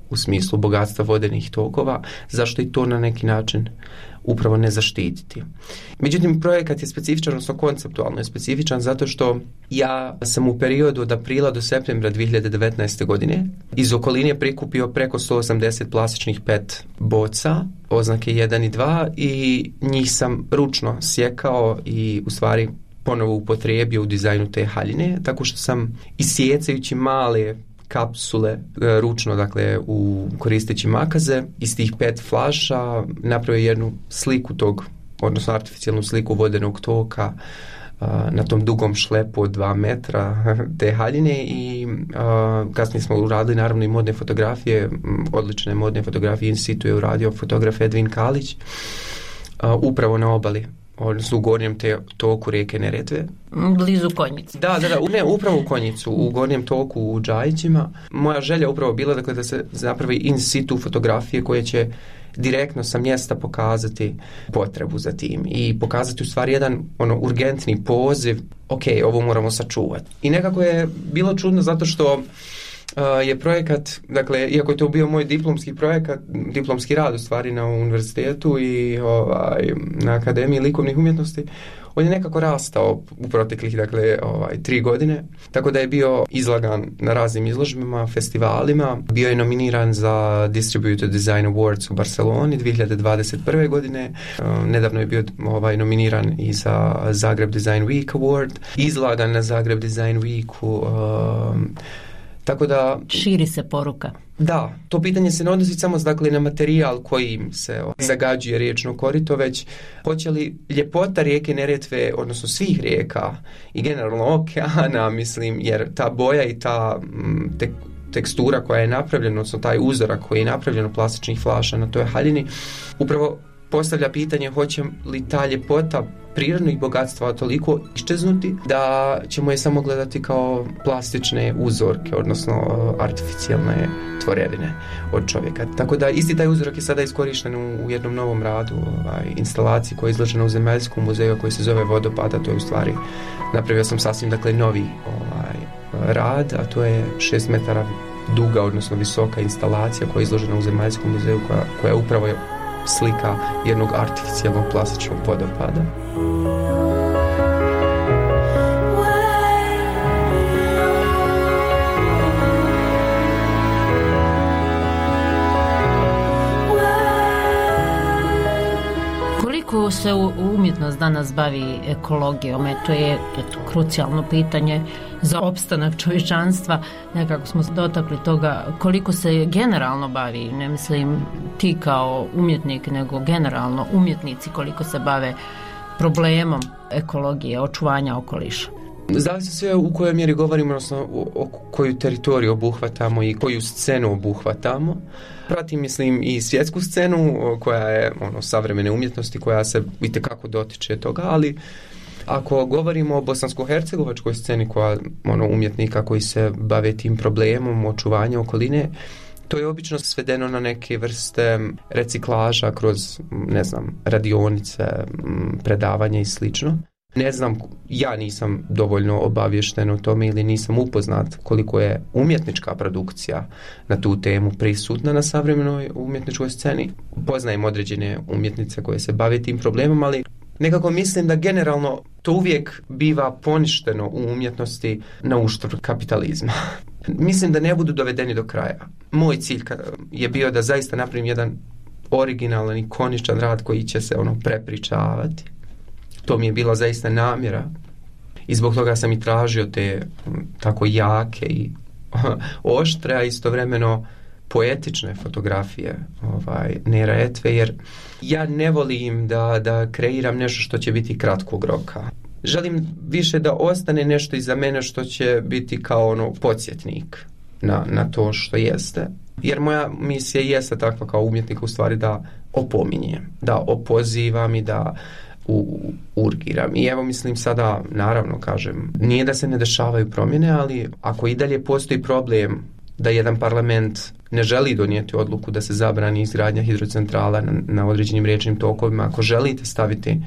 u smislu bogatstva vodenih tokova, zašto i to na neki način upravo ne zaštititi. Međutim, projekat je specifičan, odnosno konceptualno je specifičan zato što ja sam u periodu od aprila do septembra 2019. godine iz okoline prikupio preko 180 plastičnih PET boca, oznake 1 i 2, i njih sam ručno sjekao i u stvari ponovo upotrijebio u dizajnu te haljine, tako što sam isjecajući male kapsule ručno, dakle koristeći makaze iz tih 5 flaša napravio jednu sliku tog, odnosno artificijalnu sliku vodenog toka na tom dugom šlepu od 2 metra te haljine i kasnije smo uradili naravno i modne fotografije, odlične modne fotografije, in situ je uradio fotograf Edvin Kalić upravo na obali, odnosno u gornjem toku rijeke Neretve. Blizu Konjice. Da, ne, upravo u Konjicu, u gornjem toku u Džajićima. Moja želja upravo bila dakle, da se napravi in situ fotografije koje će direktno sa mjesta pokazati potrebu za tim i pokazati u stvari jedan urgentni poziv, ok, ovo moramo sačuvati. I nekako je bilo čudno zato što je projekat, dakle, iako je to bio moj diplomski rad u stvari na univerzitetu i na Akademiji likovnih umjetnosti, on je nekako rastao u proteklih, dakle, 3 godine, tako da je bio izlagan na raznim izložbama, festivalima, bio je nominiran za Distributed Design Awards u Barceloni 2021. godine, nedavno je bio nominiran i za Zagreb Design Week Award, izlagan na Zagreb Design Weeku, tako da širi se poruka. Da, to pitanje se ne odnosi samo dakle, na materijal kojim se zagađuje riječno korito, već hoće li ljepota rijeke Neretve, odnosno svih rijeka i generalno okeana, mislim, jer ta boja i ta tekstura koja je napravljena, odnosno taj uzorak koji je napravljen od plastičnih flaša na toj haljini, upravo postavlja pitanje hoće li ta ljepota prirodnih bogatstva toliko iščeznuti da ćemo je samo gledati kao plastične uzorke, odnosno artificijalne tvorevine od čovjeka. Tako da isti taj uzorak je sada iskorišten u jednom novom radu, instalaciji koja je izložena u Zemaljskom muzeju koji se zove Vodopada. To je u stvari, napravio sam sasvim dakle novi rad, a to je 6 metara duga, odnosno visoka instalacija koja je izložena u Zemaljskom muzeju koja upravo je slika jednog artificijalnog plastičnog vodopada. Koliko se umjetnost danas bavi ekologijom? To je krucijalno pitanje za opstanak čovječanstva. Nekako smo se dotakli toga koliko se generalno bavi, ne mislim ti kao umjetnik, nego generalno umjetnici koliko se bave problemom ekologije, očuvanja okoliša. Zavisi sve u kojoj mjeri govorimo, odnosno o koju teritoriju obuhvatamo i koju scenu obuhvatamo. Pratim, mislim, i svjetsku scenu koja je savremene umjetnosti koja se itekako dotiče toga, ali ako govorimo o bosansko-hercegovačkoj sceni koja umjetnika koji se bave tim problemom očuvanja okoline, to je obično svedeno na neke vrste reciklaža kroz, ne znam, radionice, predavanja i slično. Ne znam, ja nisam dovoljno obavješten o tome ili nisam upoznat koliko je umjetnička produkcija na tu temu prisutna na savremenoj umjetničkoj sceni. Poznajem određene umjetnice koje se bave tim problemom, ali nekako mislim da generalno to uvijek biva poništeno u umjetnosti na uštrb kapitalizma. Mislim da ne budu dovedeni do kraja. Moj cilj je bio da zaista napravim jedan originalan i koničan rad koji će se prepričavati. To mi je bila zaista namjera i zbog toga sam i tražio te tako jake i oštre, a istovremeno poetične fotografije Neretve, jer ja ne volim da kreiram nešto što će biti kratkog roka. Želim više da ostane nešto iza mene što će biti kao podsjetnik na to što jeste. Jer moja misija jeste takva kao umjetnika u stvari da opominjem, da opozivam i da urgiram. I evo mislim sada, naravno kažem, nije da se ne dešavaju promjene, ali ako i dalje postoji problem da jedan parlament ne želi donijeti odluku da se zabrani izgradnja hidrocentrala na određenim riječnim tokovima, ako želite staviti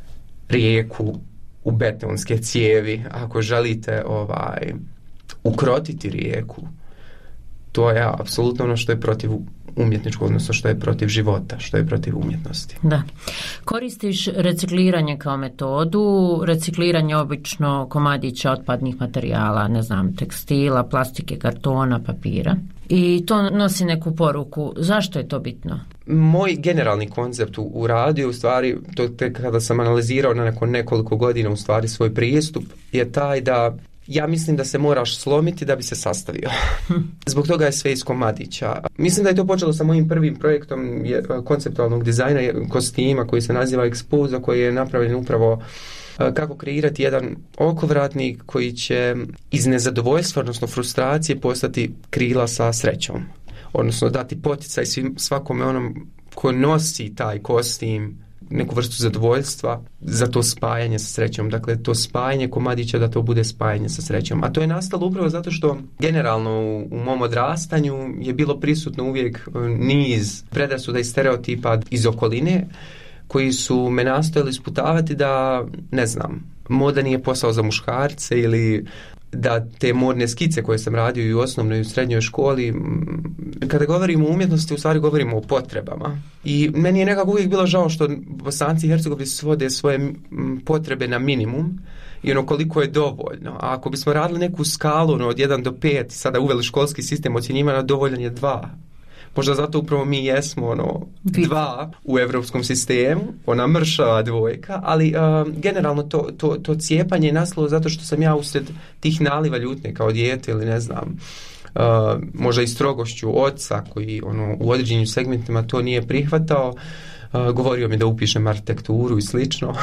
rijeku u betonske cijevi, ako želite ukrotiti rijeku, to je apsolutno ono što je protiv umjetničkog, odnosno što je protiv života, što je protiv umjetnosti. Da. Koristiš recikliranje kao metodu, recikliranje obično komadića otpadnih materijala, ne znam, tekstila, plastike, kartona, papira. I to nosi neku poruku. Zašto je to bitno? Moj generalni koncept u radu, u stvari, to tek kada sam analizirao nakon nekoliko godina u stvari svoj pristup, je taj da ja mislim da se moraš slomiti da bi se sastavio. Zbog toga je sve iz komadića. Mislim da je to počelo sa mojim prvim projektom konceptualnog dizajna kostima koji se naziva Exposa, koji je napravljen upravo kako kreirati jedan okovratnik koji će iz nezadovoljstva, odnosno frustracije, postati krila sa srećom. Odnosno dati poticaj svakome onom ko nosi taj kostim neku vrstu zadovoljstva za to spajanje sa srećom. Dakle, to spajanje komadića da to bude spajanje sa srećom. A to je nastalo upravo zato što generalno u mom odrastanju je bilo prisutno uvijek niz predrasuda i stereotipa iz okoline koji su me nastojali sputavati da, ne znam, moda nije posao za muškarce ili da te modne skice koje sam radio i u osnovnoj i u srednjoj školi, kada govorimo o umjetnosti, u stvari govorimo o potrebama. I meni je nekako uvijek bilo žao što Bosanci i Hercegovci svode svoje potrebe na minimum i ono koliko je dovoljno. A ako bismo radili neku skalu od 1 do 5, sada uveli školski sistem ocjenjivanja, dovoljan je 2. Možda zato upravo mi jesmo 2 u evropskom sistemu, ona mršava 2, ali generalno to cijepanje je nastalo zato što sam ja usred tih naliva ljutnje kao dijete ili ne znam, možda i strogošću oca koji u određenim segmentima to nije prihvatao, govorio mi da upišem arhitekturu i slično,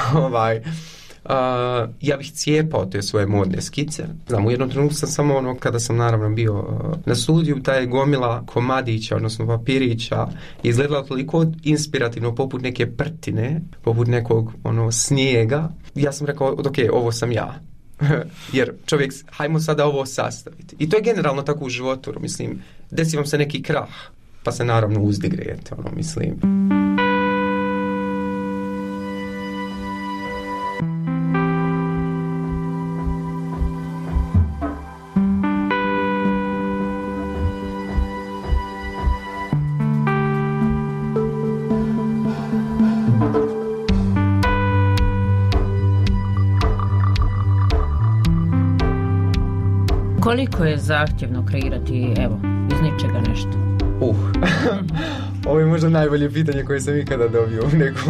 ja bih cijepao te svoje modne skice. Znam, u jednom trenutku sam samo kada sam naravno bio na studiju, ta je gomila komadića, odnosno papirića, izgledala toliko inspirativno poput neke prtine, poput nekog snijega. Ja sam rekao, ok, ovo sam ja. Jer čovjek, hajmo sada ovo sastaviti. I to je generalno tako u životu, mislim, desi vam se neki krah, pa se naravno uzdigrejete, mislim. Koliko je zahtjevno kreirati, iz ničega nešto? Ovo je možda najbolje pitanje koje sam ikada dobio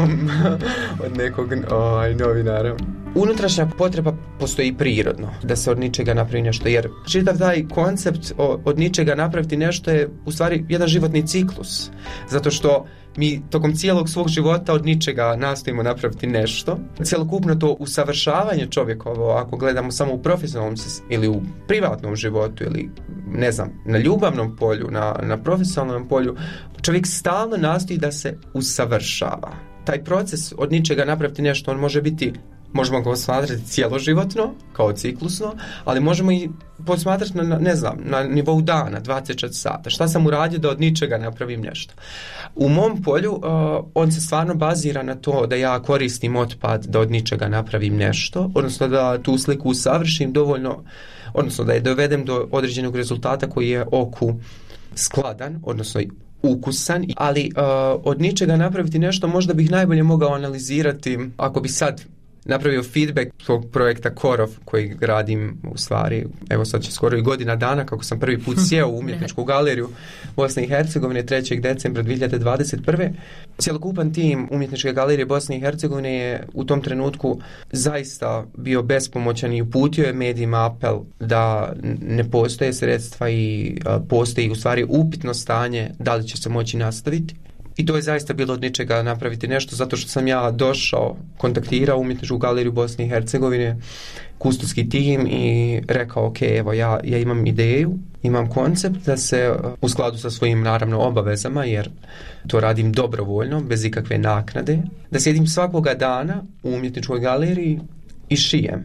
od nekog novinara. Unutrašnja potreba postoji prirodno da se od ničega napravi nešto, jer čitav taj koncept od ničega napraviti nešto je u stvari jedan životni ciklus, zato što mi tokom cijelog svog života od ničega nastojimo napraviti nešto. Cjelokupno to usavršavanje čovjekovo, ako gledamo samo u profesionalnom ili u privatnom životu ili ne znam, na ljubavnom polju, na profesionalnom polju, čovjek stalno nastoji da se usavršava. Taj proces od ničega napraviti nešto, on može biti, možemo ga posmatrati cijeloživotno, kao ciklusno, ali možemo i posmatrati na nivou dana, 24 sata. Šta sam uradio da od ničega napravim nešto? U mom polju on se stvarno bazira na to da ja koristim otpad da od ničega napravim nešto, odnosno da tu sliku usavršim dovoljno, odnosno da je dovedem do određenog rezultata koji je oku skladan, odnosno ukusan, ali od ničega napraviti nešto možda bih najbolje mogao analizirati ako bi sad napravio feedback tog projekta Korov koji radim u stvari, evo sad će skoro i godina dana kako sam prvi put sjeo u umjetničku galeriju Bosne i Hercegovine 3. decembra 2021. Cjelokupan tim umjetničke galerije Bosne i Hercegovine je u tom trenutku zaista bio bespomoćan i uputio je medijima apel da ne postoje sredstva i postoji u stvari upitno stanje da li će se moći nastaviti. I to je zaista bilo od ničega napraviti nešto, zato što sam ja došao, kontaktirao umjetničku galeriju Bosne i Hercegovine, kustovski tim i rekao, ok, evo ja imam ideju, imam koncept da se u skladu sa svojim naravno obavezama, jer to radim dobrovoljno, bez ikakve naknade, da sjedim svakoga dana u umjetničkoj galeriji i šijem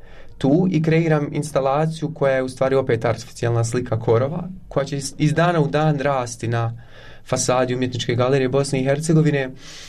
tu i kreiram instalaciju koja je u stvari opet artificijalna slika Korova, koja će iz dana u dan rasti na fasadi umjetničke galerije Bosne i Hercegovine,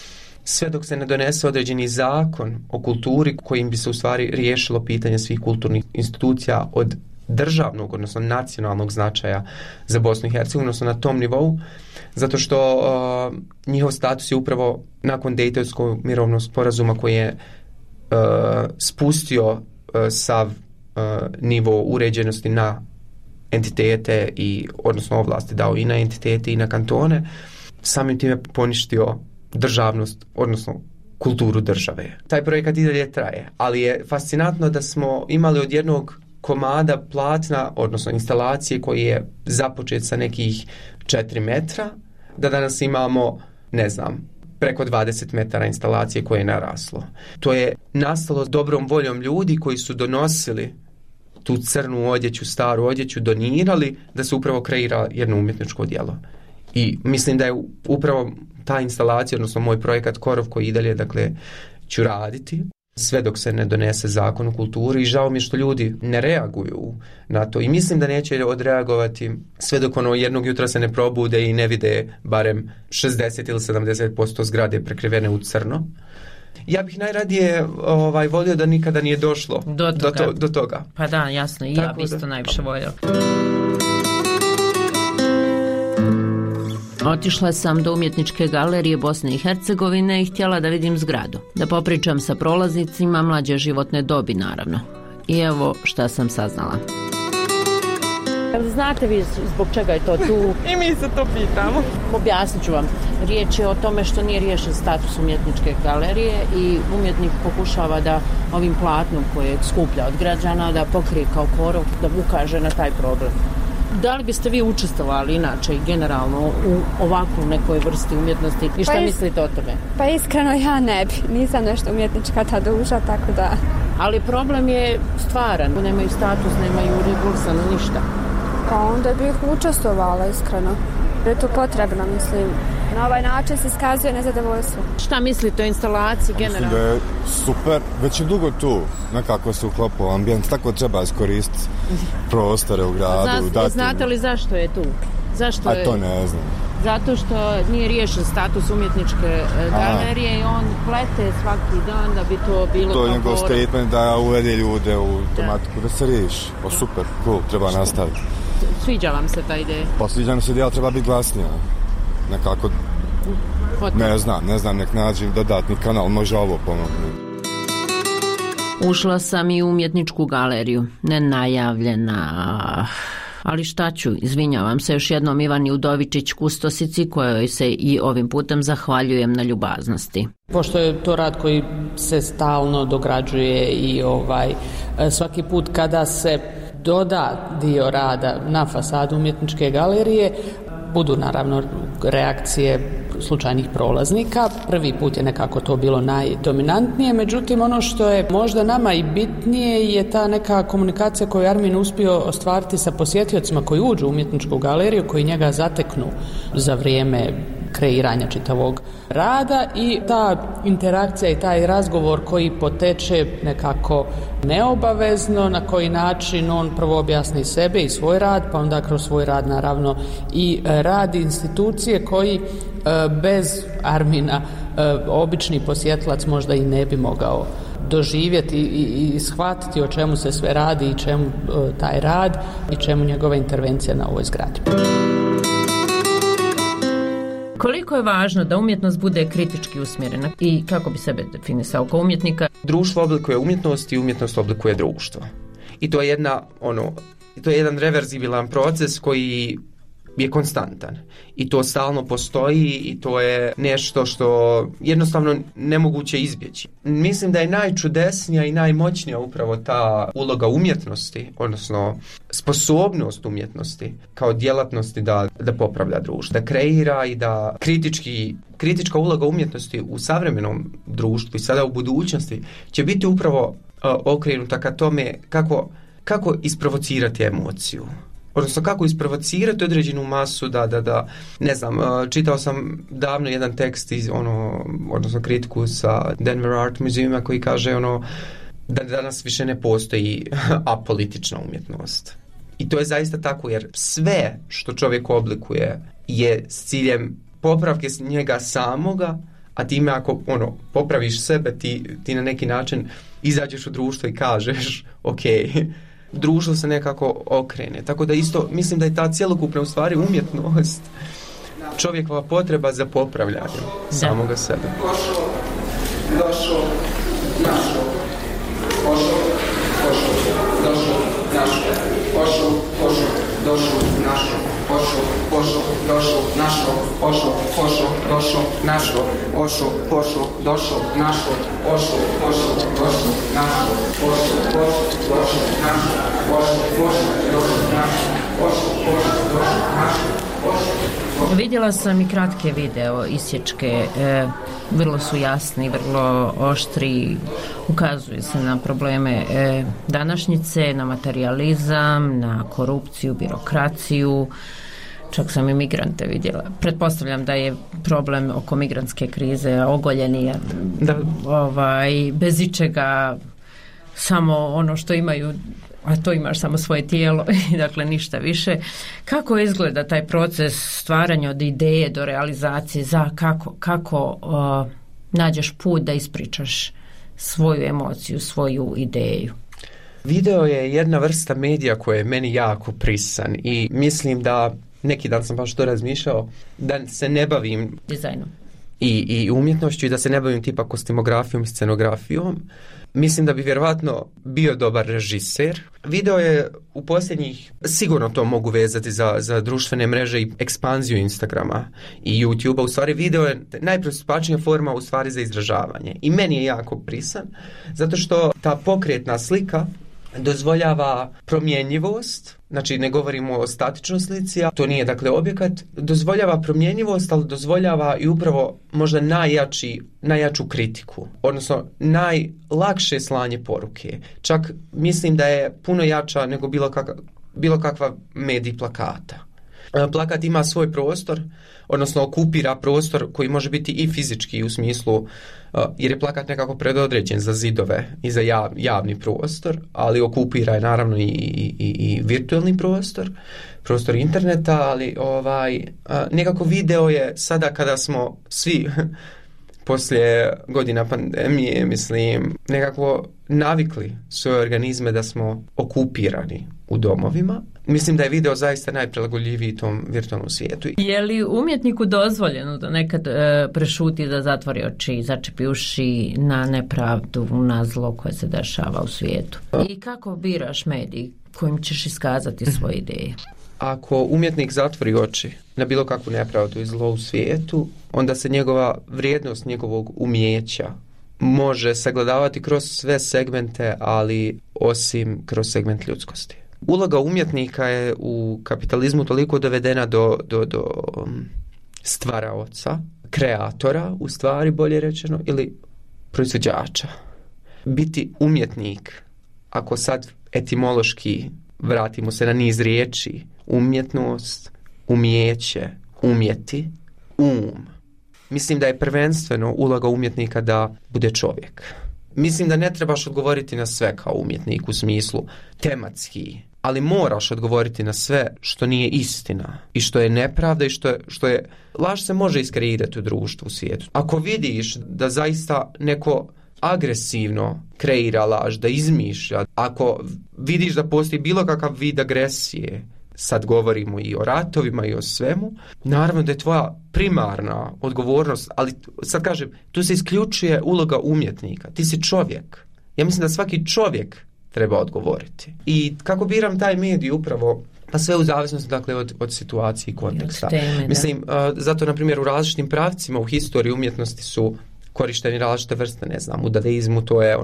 sve dok se ne donese određeni zakon o kulturi kojim bi se u stvari riješilo pitanje svih kulturnih institucija od državnog, odnosno nacionalnog značaja za Bosnu i Hercegovinu, odnosno na tom nivou, zato što njihov status je upravo nakon Dejtonskog mirovnog sporazuma koji je spustio sav nivo uređenosti na entitete i odnosno ovlasti dao i na entitete i na kantone, samim time poništio državnost, odnosno kulturu države. Taj projekat i dalje traje, ali je fascinantno da smo imali od jednog komada platna, odnosno instalacije koji je započet sa nekih 4 metra, da danas imamo, ne znam, preko 20 metara instalacije koje je naraslo. To je nastalo dobrom voljom ljudi koji su donosili tu crnu odjeću, staru odjeću, donirali da se upravo kreira jedno umjetničko djelo. I mislim da je upravo ta instalacija, odnosno moj projekat Korov koji i dalje, dakle, ću raditi sve dok se ne donese zakon o kulturi i žao mi je što ljudi ne reaguju na to i mislim da neće odreagovati sve dok jednog jutra se ne probude i ne vide barem 60 ili 70% zgrade prekrivene u crno. Ja bih najradije volio da nikada nije došlo do toga. Pa da, jasno, i ja bih isto najviše volio. Otišla sam do Umjetničke galerije Bosne i Hercegovine i htjela da vidim zgradu. Da popričam sa prolaznicima mlađe životne dobi, naravno. I evo šta sam saznala. Znate vi zbog čega je to tu? I mi se to pitamo. Objasnit ću vam. Riječ je o tome što nije riješen status Umjetničke galerije i umjetnik pokušava da ovim platnom koje skuplja od građana da pokrije kao korov, da ukaže na taj problem. Da li biste vi učestvovali inače i generalno u ovakvu nekoj vrsti umjetnosti i šta mislite o tome? Pa iskreno ja ne bi. Nisam nešto umjetnička ta duša, tako da... Ali problem je stvaran. Nemaju status, nemaju regulisano ništa. Pa onda bih učestvovala iskreno. Je to potrebno, mislim. Na ovaj način se iskazuje nezadovoljstvo. Šta mislite o instalaciji generalno? Mislim da je super. Već je dugo tu. Nekako se uklopao ambijent. Tako treba iskoristiti prostore u gradu. Znate li zašto je tu? Zašto je... to ne znam. Zato što nije riješen status Umjetničke galerije i on plete svaki dan da bi to bilo... To je njegov statement da uvede ljude u tematiku da se riješi. O super, cool, treba nastaviti. Sviđa vam se ta ideja? Pa sviđa mi se ideja, treba biti glasnija. Nekako, ne znam, nek nađi dodatni kanal, može ovo pomoći. Ušla sam i u Umjetničku galeriju, nenajavljena... Ali šta ću, izvinjavam se još jednom Ivani Udovičić kustosici kojoj se i ovim putem zahvaljujem na ljubaznosti. Pošto je to rad koji se stalno dograđuje i svaki put kada se doda dio rada na fasadu Umjetničke galerije, budu naravno reakcije slučajnih prolaznika. Prvi put je nekako to bilo najdominantnije, međutim ono što je možda nama i bitnije je ta neka komunikacija koju je Armin uspio ostvariti sa posjetiocima koji uđu u Umjetničku galeriju, koji njega zateknu za vrijeme kreiranja čitavog rada i ta interakcija i taj razgovor koji poteče nekako neobavezno, na koji način on prvo objasni sebe i svoj rad, pa onda kroz svoj rad naravno i rad institucije koji bez Armina obični posjetilac možda i ne bi mogao doživjeti i shvatiti o čemu se sve radi i čemu taj rad i čemu njegova intervencija na ovoj zgradi. Koliko je važno da umjetnost bude kritički usmjerena i kako bi sebe definisao kao umjetnika? Društvo oblikuje umjetnost i umjetnost oblikuje društvo. I to je jedan reverzibilan proces koji je konstantan. I to stalno postoji i to je nešto što jednostavno nemoguće izbjeći. Mislim da je najčudesnija i najmoćnija upravo ta uloga umjetnosti, odnosno sposobnost umjetnosti kao djelatnosti da popravlja društvo, da kreira i da kritička uloga umjetnosti u savremenom društvu i sada u budućnosti će biti upravo okrenuta ka tome kako isprovocirati emociju. Odnosno kako isprovocirati određenu masu da ne znam, čitao sam davno jedan tekst odnosno kritiku sa Denver Art Museuma koji kaže da danas više ne postoji apolitična umjetnost. I to je zaista tako, jer sve što čovjek oblikuje je s ciljem popravke njega samoga, a time ako popraviš sebe, ti na neki način izađeš u društvo i kažeš ok, društvo se nekako okrene. Tako da isto mislim da je ta cjelokupna u stvari umjetnost čovjekova potreba za popravljanjem samoga sebe. Došao, našao, pošao, došao, našao, pošao, došao, našao, pošao, došao, našao, pošao, došao, našao, pošao, došao, našao, pošao, došao, našao, pošao, došao, našao, Vidjela sam i kratke video isječke, vrlo su jasni, vrlo oštri, ukazuju se na probleme današnjice, na materijalizam, na korupciju, birokraciju, čak sam i migrante vidjela. Pretpostavljam da je problem oko migrantske krize ogoljeni, bez ičega, samo ono što imaju, a to imaš samo svoje tijelo, dakle ništa više. Kako izgleda taj proces stvaranja od ideje do realizacije, kako nađeš put da ispričaš svoju emociju, svoju ideju? Video je jedna vrsta medija koja je meni jako prisan i mislim da, neki dan sam baš to razmišljao, da se ne bavim dizajnom i umjetnošću i da se ne bavim tipa kostimografijom i scenografijom. Mislim da bi vjerovatno bio dobar režiser. Video je u posljednjih, sigurno to mogu vezati za društvene mreže i ekspanziju Instagrama i YouTubea. U stvari video je najpristupačnija forma u stvari za izražavanje. I meni je jako prisan, zato što ta pokretna slika dozvoljava promjenjivost, znači ne govorimo o statičnoj slici, a to nije dakle objekat, dozvoljava promjenjivost, ali dozvoljava i upravo možda najjaču kritiku, odnosno najlakše slanje poruke. Čak mislim da je puno jača nego bilo kakva medij plakata. Plakat ima svoj prostor, odnosno okupira prostor koji može biti i fizički u smislu, jer je plakat nekako predodređen za zidove i za javni prostor, ali okupira je naravno i virtualni prostor interneta, ali nekako video je sada kada smo svi poslije godina pandemije, mislim, nekako navikli svoje organizme da smo okupirani u domovima. Mislim da je video zaista najprilagodljiviji tom virtualnom svijetu. Je li umjetniku dozvoljeno da nekad prešuti, da zatvori oči, začepi uši na nepravdu, na zlo koje se dešava u svijetu? I kako biraš medij kojim ćeš iskazati svoje ideje? Ako umjetnik zatvori oči na bilo kakvu nepravdu i zlo u svijetu, onda se njegova vrijednost njegovog umijeća može sagledavati kroz sve segmente, ali osim kroz segment ljudskosti. Uloga umjetnika je u kapitalizmu toliko dovedena do stvaraoca, kreatora, u stvari bolje rečeno, ili proizvođača. Biti umjetnik, ako sad etimološki vratimo se na niz riječi, umjetnost, umijeće, umjeti, mislim da je prvenstveno uloga umjetnika da bude čovjek. Mislim da ne trebaš odgovoriti na sve kao umjetnik u smislu tematski, ali moraš odgovoriti na sve što nije istina i što je nepravda i što je laž se može iskreirati u društvu, u svijetu. Ako vidiš da zaista neko agresivno kreira laž, da izmišlja, ako vidiš da postoji bilo kakav vid agresije, sad govorimo i o ratovima i o svemu, naravno da je tvoja primarna odgovornost, ali sad kažem, tu se isključuje uloga umjetnika. Ti si čovjek. Ja mislim da svaki čovjek treba odgovoriti. I kako biram taj medij upravo, pa sve u zavisnosti dakle od situacije i konteksta. Mislim, zato na primjer u različitim pravcima u historiji umjetnosti su korišteni različite vrste, ne znam, u dadaizmu to je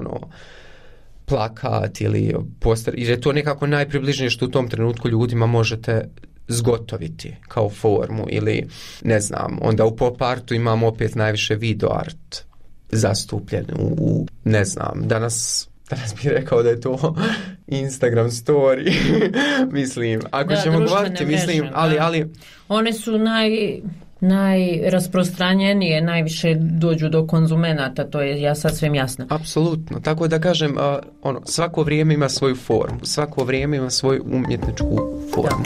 plakat ili poster, jer je to nekako najpribližnije što u tom trenutku ljudima možete zgotoviti kao formu, ili ne znam, onda u pop artu imamo opet najviše video art zastupljen u ne znam, danas bih rekao da je to Instagram story. Mislim, ako ćemo govoriti, mislim, ali one su najrasprostranjenije, najviše dođu do konzumenata, to je ja sasvim jasno. Apsolutno, tako da kažem, svako vrijeme ima svoju formu, svako vrijeme ima svoju umjetničku formu.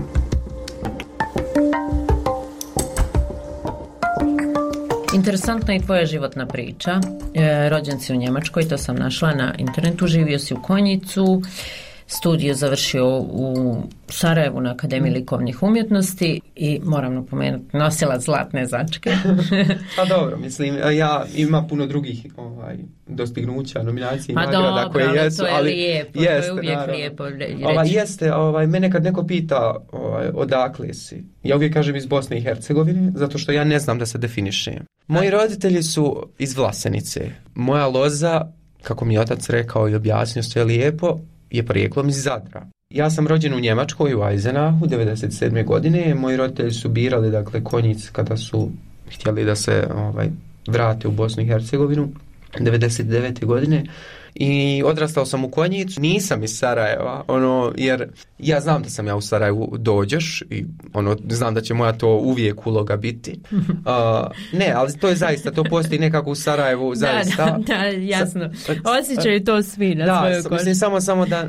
Interesantna je tvoja životna priča. Rođen si u Njemačkoj, to sam našla na internetu, živio si u Konjicu, studiju završio u Sarajevu na Akademiji likovnih umjetnosti i moram napomenuti nosila zlatne začke. Pa dobro, mislim, ja ima puno drugih dostignuća, nominacija i nagrada koje jesu, ali lijepo, jeste, to je uvijek naravno. lijepo reći. Jeste, mene kad neko pita odakle si, ja uvijek kažem iz Bosne i Hercegovine, zato što ja ne znam da se definišem. Moji roditelji su iz Vlasenice. Moja loza, kako mi je otac rekao i objasnio sve lijepo, je porijeklom iz Zadra. Ja sam rođen u Njemačkoj, u Eisenachu, 1997. godine. Moji roditelji su birali, dakle, konjic kada su htjeli da se vrate u Bosnu i Hercegovinu, 1999. godine. I odrastao sam u Konjicu, nisam iz Sarajeva, jer ja znam da sam ja u Sarajevu dođeš i znam da će moja to uvijek uloga biti. Ne, ali to je zaista, to postoji nekako u Sarajevu, zaista. Da, jasno. Osjećaju to svi na svojoj koži. Mislim, samo da,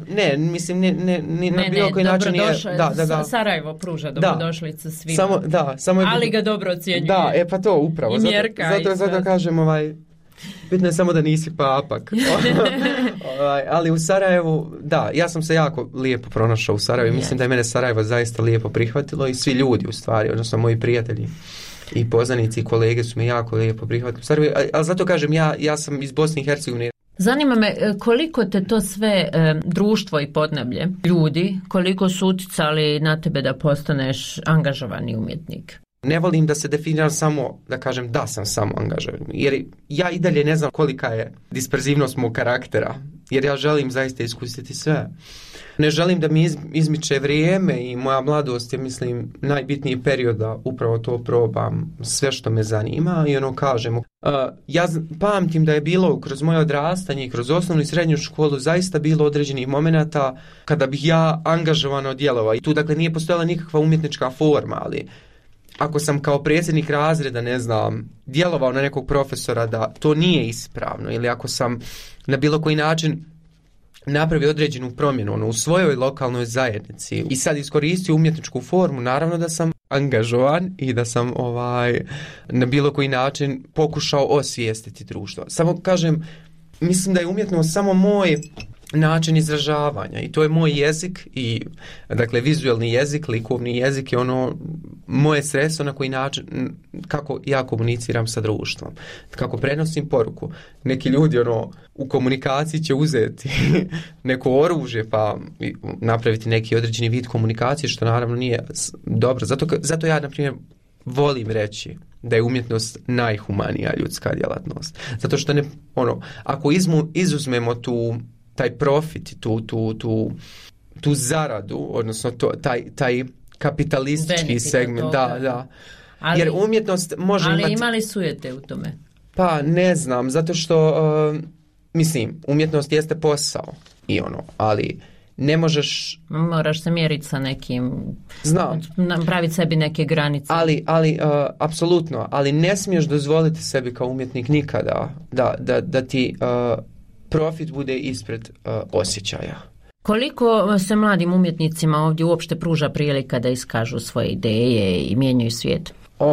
na bilo koji način je... Da. Sarajevo pruža dobrodošlicu svima. Samo ali ga dobro ocjenjuje. Da, pa to upravo. I Mjerka. Zato kažem, bitno je samo da nisi papak. Ali u Sarajevu, da, ja sam se jako lijepo pronašao u Sarajevu. Mislim da je mene Sarajevo zaista lijepo prihvatilo i svi ljudi u stvari, odnosno moji prijatelji i poznanici i kolege su me jako lijepo prihvatili u Sarajevu. Ali zato kažem, ja sam iz Bosne i Hercegovine. Zanima me koliko te to sve društvo i podneblje, ljudi, koliko su uticali na tebe da postaneš angažovani umjetnik? Ne volim da se definiram samo, da kažem da sam samo angažovan, jer ja i dalje ne znam kolika je disperzivnost mog karaktera, jer ja želim zaista iskusiti sve. Ne želim da mi izmiče vrijeme i moja mladost je, mislim, najbitniji period da upravo to probam, sve što me zanima i kažem. Ja pamtim da je bilo kroz moje odrastanje i kroz osnovnu i srednju školu zaista bilo određenih momenata kada bih ja angažovano djelovao i tu dakle nije postojala nikakva umjetnička forma, ali ako sam kao predsjednik razreda, ne znam, djelovao na nekog profesora da to nije ispravno ili ako sam na bilo koji način napravio određenu promjenu u svojoj lokalnoj zajednici i sad iskoristio umjetničku formu, naravno da sam angažovan i da sam na bilo koji način pokušao osvijestiti društvo. Samo kažem, mislim da je umjetnost samo moj način izražavanja i to je moj jezik i dakle vizualni jezik, likovni jezik je moje sredstvo na koji način kako ja komuniciram sa društvom, kako prenosim poruku. Neki ljudi u komunikaciji će uzeti neko oružje pa napraviti neki određeni vid komunikacije što naravno nije dobro. Zato ja na primjer volim reći da je umjetnost najhumanija ljudska djelatnost. Zato što ako izuzmemo taj profit, tu zaradu, odnosno taj kapitalistički benefit segment, da. Jer umjetnost može imati... Ali ima li sujete u tome? Pa ne znam, zato što mislim, umjetnost jeste posao i ali ne možeš... Moraš se mjeriti sa nekim... Znam. Praviti sebi neke granice. Ali apsolutno, ali ne smiješ dozvoliti sebi kao umjetnik nikada da ti... profit bude ispred osjećaja. Koliko se mladim umjetnicima ovdje uopšte pruža prilika da iskažu svoje ideje i mijenjaju svijet?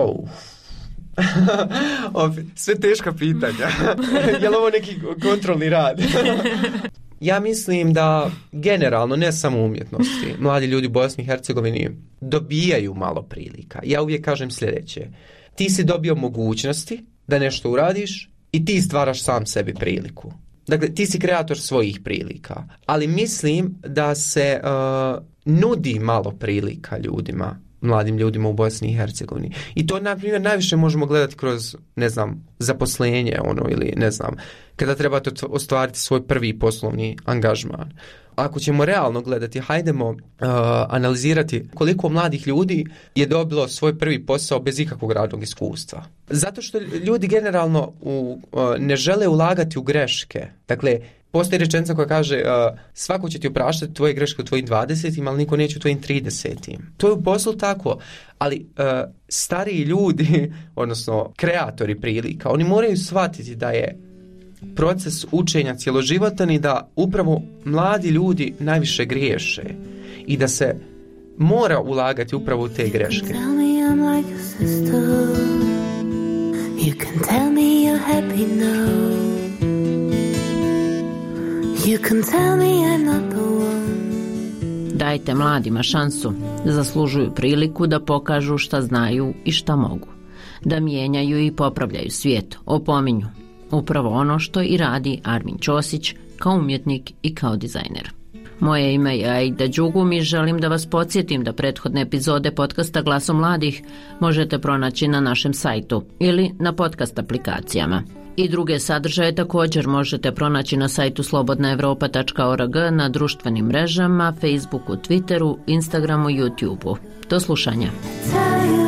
Sve teška pitanja. Je li ovo neki kontrolni rad? Ja mislim da generalno, ne samo u umjetnosti, mladi ljudi u Bosni i Hercegovini dobijaju malo prilika. Ja uvijek kažem sljedeće. Ti si dobio mogućnosti da nešto uradiš i ti stvaraš sam sebi priliku. Dakle, ti si kreator svojih prilika, ali mislim da se nudi malo prilika ljudima, mladim ljudima u Bosni i Hercegovini. I to, na primjer, najviše možemo gledati kroz, ne znam, zaposlenje, ili ne znam, kada trebate ostvariti svoj prvi poslovni angažman. Ako ćemo realno gledati, hajdemo analizirati koliko mladih ljudi je dobilo svoj prvi posao bez ikakvog radnog iskustva. Zato što ljudi generalno ne žele ulagati u greške. Dakle, postoji rečenica koja kaže svako će ti opraštati tvoje greške u tvojim 20, ali niko neće u tvojim 30. To je u poslu tako, ali stariji ljudi, odnosno kreatori prilika, oni moraju shvatiti da je proces učenja cjeloživotan i da upravo mladi ljudi najviše griješe i da se mora ulagati upravo u te greške. You can tell me you're happy now. You can tell me I'm not the one. Dajte mladima šansu, zaslužuju priliku da pokažu šta znaju i šta mogu. Da mijenjaju i popravljaju svijet, opominju. Upravo ono što i radi Armin Ćosić kao umjetnik i kao dizajner. Moje ime je Aida Đugum i želim da vas podsjetim da prethodne epizode podcasta Glasom mladih možete pronaći na našem sajtu ili na podcast aplikacijama. I druge sadržaje također možete pronaći na sajtu slobodnaevropa.org, na društvenim mrežama, Facebooku, Twitteru, Instagramu, YouTubeu. Do slušanja.